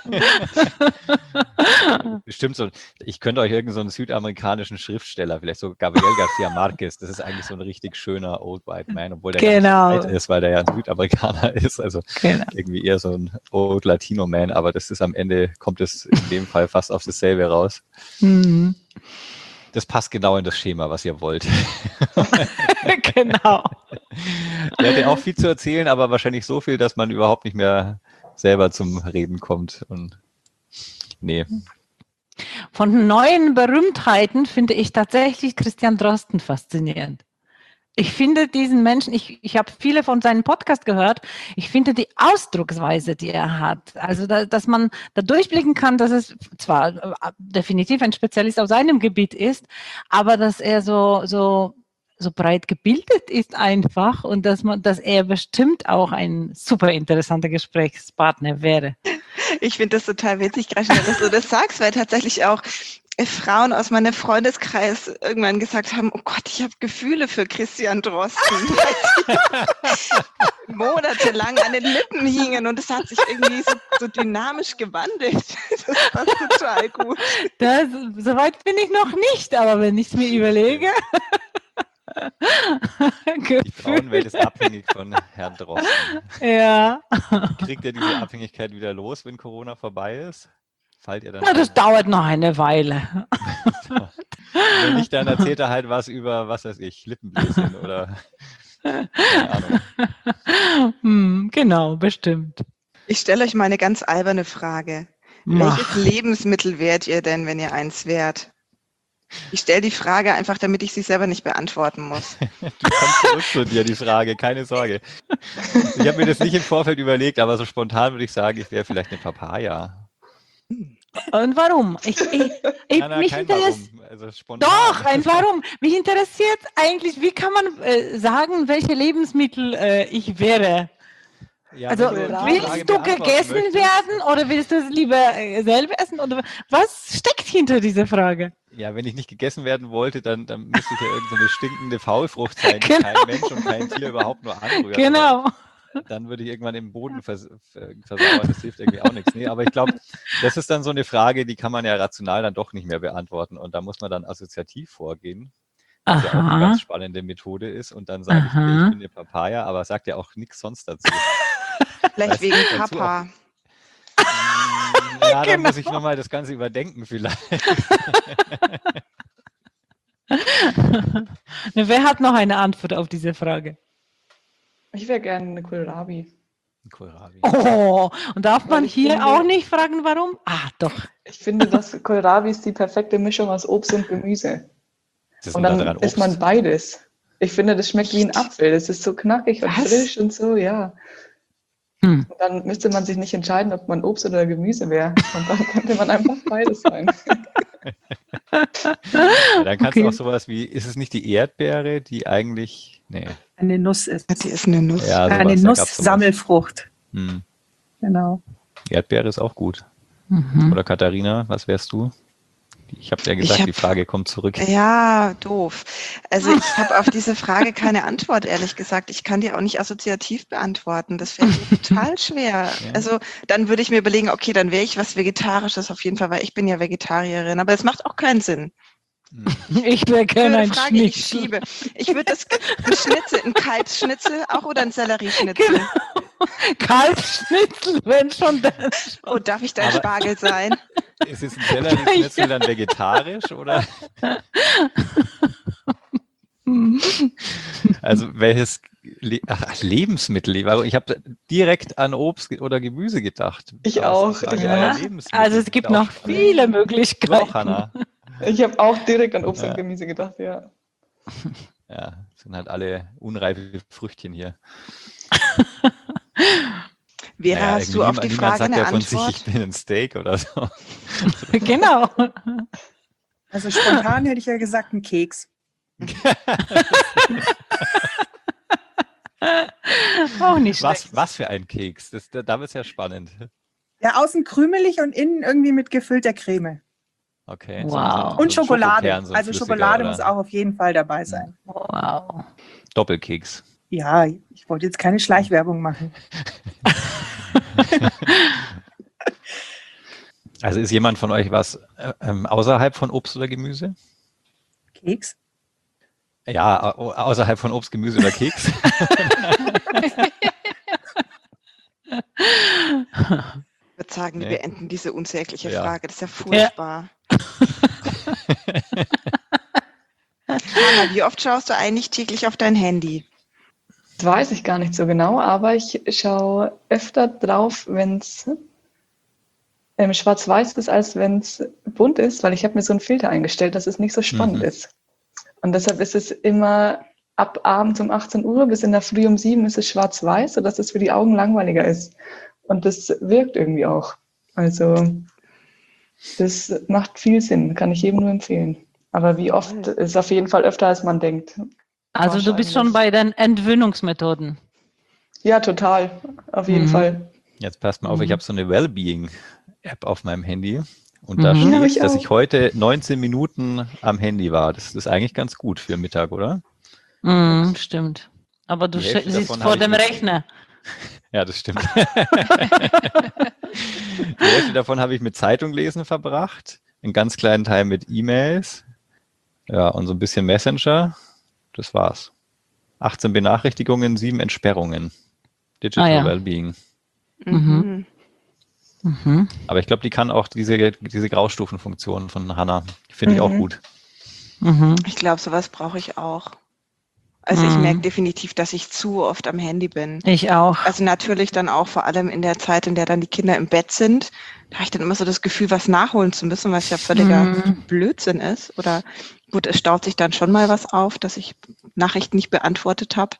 Stimmt so. Ich könnte euch irgendeinen so einen südamerikanischen Schriftsteller, vielleicht so Gabriel García Márquez, das ist eigentlich so ein richtig schöner old white man, obwohl der Genau. gar nicht so alt ist, weil der ja ein Südamerikaner ist. Also Genau. irgendwie eher so ein old Latino man, aber das ist am Ende, kommt es in dem Fall fast auf dasselbe raus. Mhm. Das passt genau in das Schema, was ihr wollt. Genau. Der hatte auch viel zu erzählen, aber wahrscheinlich so viel, dass man überhaupt nicht mehr selber zum Reden kommt. Und nee. Von neuen Berühmtheiten finde ich tatsächlich Christian Drosten faszinierend. Ich finde diesen Menschen, ich, ich habe viele von seinem Podcast gehört, ich finde die Ausdrucksweise, die er hat, also da, dass man da durchblicken kann, dass es zwar äh, definitiv ein Spezialist auf seinem Gebiet ist, aber dass er so, so, so breit gebildet ist einfach und dass man, dass er bestimmt auch ein super interessanter Gesprächspartner wäre. Ich finde das total witzig, Graschina, dass du das sagst, weil tatsächlich auch Frauen aus meinem Freundeskreis irgendwann gesagt haben, oh Gott, ich habe Gefühle für Christian Drosten, weil sie monatelang an den Lippen hingen und es hat sich irgendwie so, so dynamisch gewandelt. Das war total gut. Das, soweit bin ich noch nicht, aber wenn ich es mir überlege. Die Frauenwelt ist abhängig von Herrn Drosten. Ja. Kriegt ihr diese Abhängigkeit wieder los, wenn Corona vorbei ist? Fallt ihr dann Na, das dauert noch eine Weile. Wenn nicht, dann erzählt er halt was über, was weiß ich, Lippenbläschen oder keine Ahnung. Hm, genau, bestimmt. Ich stelle euch mal eine ganz alberne Frage. Mach. Welches Lebensmittel wärt ihr denn, wenn ihr eins wärt? Ich stelle die Frage einfach, damit ich sie selber nicht beantworten muss. Du kannst zurück zu dir die Frage, keine Sorge. Ich habe mir das nicht im Vorfeld überlegt, aber so spontan würde ich sagen, ich wäre vielleicht eine Papaya. Und warum? Ich, ich, ich, Na, na, mich kein interessiert. Warum. Also spontan. Doch, ein Warum. Mich interessiert eigentlich, wie kann man äh, sagen, welche Lebensmittel äh, ich wäre? Ja, Also wenn du die Frage willst du beantworten gegessen möchtest- werden oder willst du es lieber äh, selber essen? Oder was steckt hinter dieser Frage? Ja, wenn ich nicht gegessen werden wollte, dann, dann müsste ich ja irgendeine stinkende Faulfrucht sein, die Genau. kein Mensch und kein Tier überhaupt nur anrührt. Genau. Dann würde ich irgendwann im Boden vers versauern. Das hilft irgendwie auch nichts. Nee, aber ich glaube, das ist dann so eine Frage, die kann man ja rational dann doch nicht mehr beantworten. Und da muss man dann assoziativ vorgehen, was ja auch eine Aha. ganz spannende Methode ist. Und dann sage ich, okay, Aha. ich bin eine Papaya, aber sagt ja auch nichts sonst dazu. Vielleicht Weißt du, wegen dazu auch- Papa. Mm, Ja, dann Genau. muss ich nochmal das Ganze überdenken vielleicht. Wer hat noch eine Antwort auf diese Frage? Ich wäre gerne eine Kohlrabi. Kohlrabi. Oh, und darf man Weil ich hier finde- auch nicht fragen, warum? Ah, doch. Ich finde, dass Kohlrabi ist die perfekte Mischung aus Obst und Gemüse. Das ist Und denn dann da dran isst man Obst? beides. Ich finde, das schmeckt wie ein Apfel. Das ist so knackig und Was? frisch und so, ja. Hm. Und dann müsste man sich nicht entscheiden, ob man Obst oder Gemüse wäre. Und dann könnte man einfach beides sein. Ja, dann kannst Okay. du auch sowas wie, ist es nicht die Erdbeere, die eigentlich, nee, Eine Nuss ist. Sie ist eine Nuss. ja, sowas, Eine da gab's sowas. Nuss-Sammelfrucht. Hm. Genau. Erdbeere ist auch gut. Mhm. Oder Katharina, was wärst du? Ich habe ja gesagt, hab- die Frage kommt zurück. Ja, doof. Also ich habe auf diese Frage keine Antwort, ehrlich gesagt. Ich kann die auch nicht assoziativ beantworten. Das fällt mir total schwer. Ja. Also dann würde ich mir überlegen, okay, dann wäre ich was Vegetarisches auf jeden Fall, weil ich bin ja Vegetarierin. Aber es macht auch keinen Sinn. Ich wäre gerne ein Frage, ich Schnitzel. schiebe. Ich würde das ein Schnitzel, ein Kalbsschnitzel auch oder ein Sellerieschnitzel? Genau. Kalbsschnitzel, wenn schon dann. Oh, darf ich dein Aber- Spargel sein? Ist es ein Sellerieschnitzel dann vegetarisch oder? Also welches Le Ach, Lebensmittel? Aber ich habe direkt an Obst oder Gemüse gedacht. Ich Aber auch, es ist ich ja auch. Lebensmittel. Also es gibt Ist auch noch spannend. viele Du Möglichkeiten. auch, Hanna. Ich habe auch direkt an Obst Ja. und Gemüse gedacht, ja. Ja, das sind halt alle unreife Früchtchen hier. Vera, Naja, hast du irgendwie auf die niemand Frage sagt eine ja von sich, Antwort? ich bin ein Steak oder so. Genau. Also spontan hätte ich ja gesagt, ein Keks. Auch nicht schlecht. Was, was für ein Keks? Das, da da wird es ja spannend. Ja, außen krümelig und innen irgendwie mit gefüllter Creme. Okay. Wow. So ein- so ein Und Schokolade. Schokokern, so ein Also flüssiger, Schokolade oder? muss auch auf jeden Fall dabei sein. Wow. Doppelkeks. Ja, ich wollte jetzt keine Schleichwerbung machen. Also ist jemand von euch was äh, ähm, außerhalb von Obst oder Gemüse? Keks? Ja, au- außerhalb von Obst, Gemüse oder Keks. Ich würde sagen, wir Nee. beenden diese unsägliche Ja. Frage. Das ist ja furchtbar. Hanna, wie oft schaust du eigentlich täglich auf dein Handy? Das weiß ich gar nicht so genau, aber ich schaue öfter drauf, wenn es ähm, schwarz-weiß ist, als wenn es bunt ist, weil ich habe mir so einen Filter eingestellt, dass es nicht so spannend Mhm. ist. Und deshalb ist es immer ab abends um achtzehn Uhr bis in der Früh um sieben ist es schwarz-weiß, sodass es für die Augen langweiliger ist. Und das wirkt irgendwie auch. Also das macht viel Sinn, kann ich jedem nur empfehlen. Aber wie oft ist auf jeden Fall öfter, als man denkt. Also du bist schon bei den Entwöhnungsmethoden. Ja, total. Auf jeden Mhm. Fall. Jetzt passt mal auf, ich Mhm. habe so eine Wellbeing-App auf meinem Handy. Und da Mhm. Ja, ich steht, dass auch. ich heute neunzehn Minuten am Handy war. Das ist eigentlich ganz gut für Mittag, oder? Mhm, stimmt. Aber du Die Hälfte sitzt davon vor habe ich dem mit- Rechner. Ja, das stimmt. Die Hälfte davon habe ich mit Zeitung lesen verbracht, einen ganz kleinen Teil mit E-Mails, ja, und so ein bisschen Messenger. Das war's. achtzehn Benachrichtigungen, sieben Entsperrungen. Digital Ah, ja. Wellbeing. Mhm. Mhm. Aber ich glaube, die kann auch diese, diese Graustufenfunktion von Hanna. Finde ich auch Mhm. gut. Mhm. Ich glaube, sowas brauche ich auch. Also ich Mhm. merke definitiv, dass ich zu oft am Handy bin. Ich auch. Also natürlich dann auch vor allem in der Zeit, in der dann die Kinder im Bett sind. Da habe ich dann immer so das Gefühl, was nachholen zu müssen, was ja völliger Mhm. Blödsinn ist. Oder gut, es staut sich dann schon mal was auf, dass ich Nachrichten nicht beantwortet habe.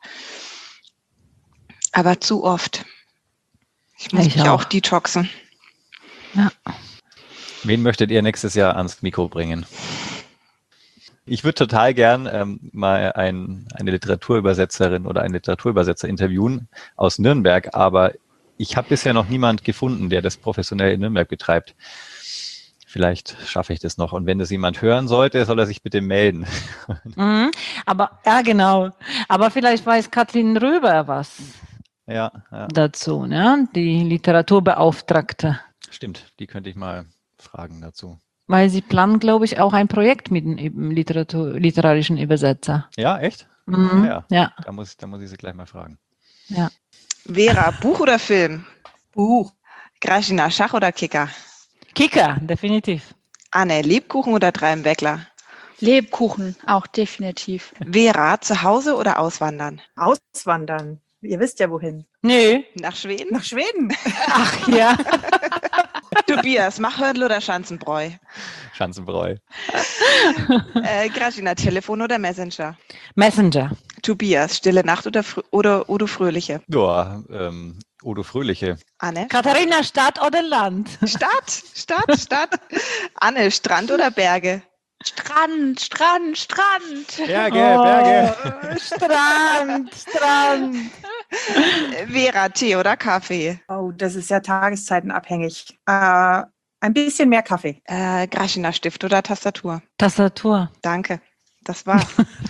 Aber zu oft. Ich muss Ich mich auch auch. detoxen. Ja. Wen möchtet ihr nächstes Jahr ans Mikro bringen? Ich würde total gern ähm, mal ein, eine Literaturübersetzerin oder einen Literaturübersetzer interviewen aus Nürnberg, aber ich habe bisher noch niemand gefunden, der das professionell in Nürnberg betreibt. Vielleicht schaffe ich das noch. Und wenn das jemand hören sollte, soll er sich bitte melden. Mhm. Aber, ja, genau. Aber vielleicht weiß Kathrin Röber was Ja, ja, dazu, ne? Die Literaturbeauftragte. stimmt. Die könnte ich mal fragen dazu. Weil sie planen, glaube ich, auch ein Projekt mit einem Literatur, literarischen Übersetzer. Ja, echt? Mhm. Ja. Ja, Da muss, da muss ich sie gleich mal fragen. ja. Vera, Buch oder Film? Buch. Grażyna, Schach oder Kicker? Kicker, definitiv. Anne, Lebkuchen oder drei im Weckler? Lebkuchen, auch definitiv. Vera, zu Hause oder auswandern? Auswandern. Ihr wisst ja wohin. Nö. Nach Schweden? Nach Schweden. Ach ja. Tobias, Machhörnl oder Schanzenbräu? Schanzenbräu. Äh, Grażyna, Telefon oder Messenger? Messenger. Tobias, Stille Nacht oder, Frö oder Udo Fröhliche? Ja, ähm, Udo Fröhliche. Anne? Katharina, Stadt oder Land? Stadt, Stadt, Stadt. Anne, Strand oder Berge? Strand, Strand, Strand. Berge, Berge. Oh, Strand, Strand. Äh, Vera, Tee oder Kaffee? Oh, das ist ja tageszeitenabhängig. Äh, ein bisschen mehr Kaffee. Äh, Grażyna, Stift oder Tastatur? Tastatur. Danke, das war's.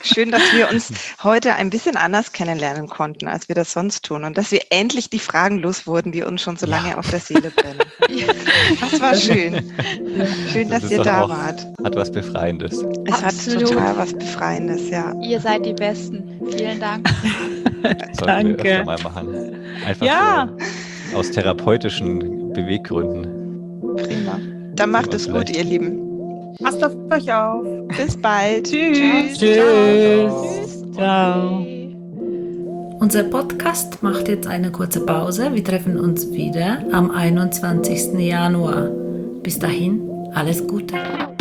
Schön, dass wir uns heute ein bisschen anders kennenlernen konnten, als wir das sonst tun. Und dass wir endlich die Fragen loswurden, die uns schon so lange ja. auf der Seele brennen. Das war schön. Schön, dass das ihr da auch, wart. Hat was Befreiendes. Es Absolut. hat total was Befreiendes, ja. Ihr seid die Besten. Vielen Dank. Sollten wir öfter mal machen. Einfach Ja. so aus therapeutischen Beweggründen. Prima. Dann macht es gut, ihr Lieben. Passt auf euch auf. Bis bald. Tschüss. Tschüss. Ciao. Unser Podcast macht jetzt eine kurze Pause. Wir treffen uns wieder am einundzwanzigsten Januar. Bis dahin, alles Gute.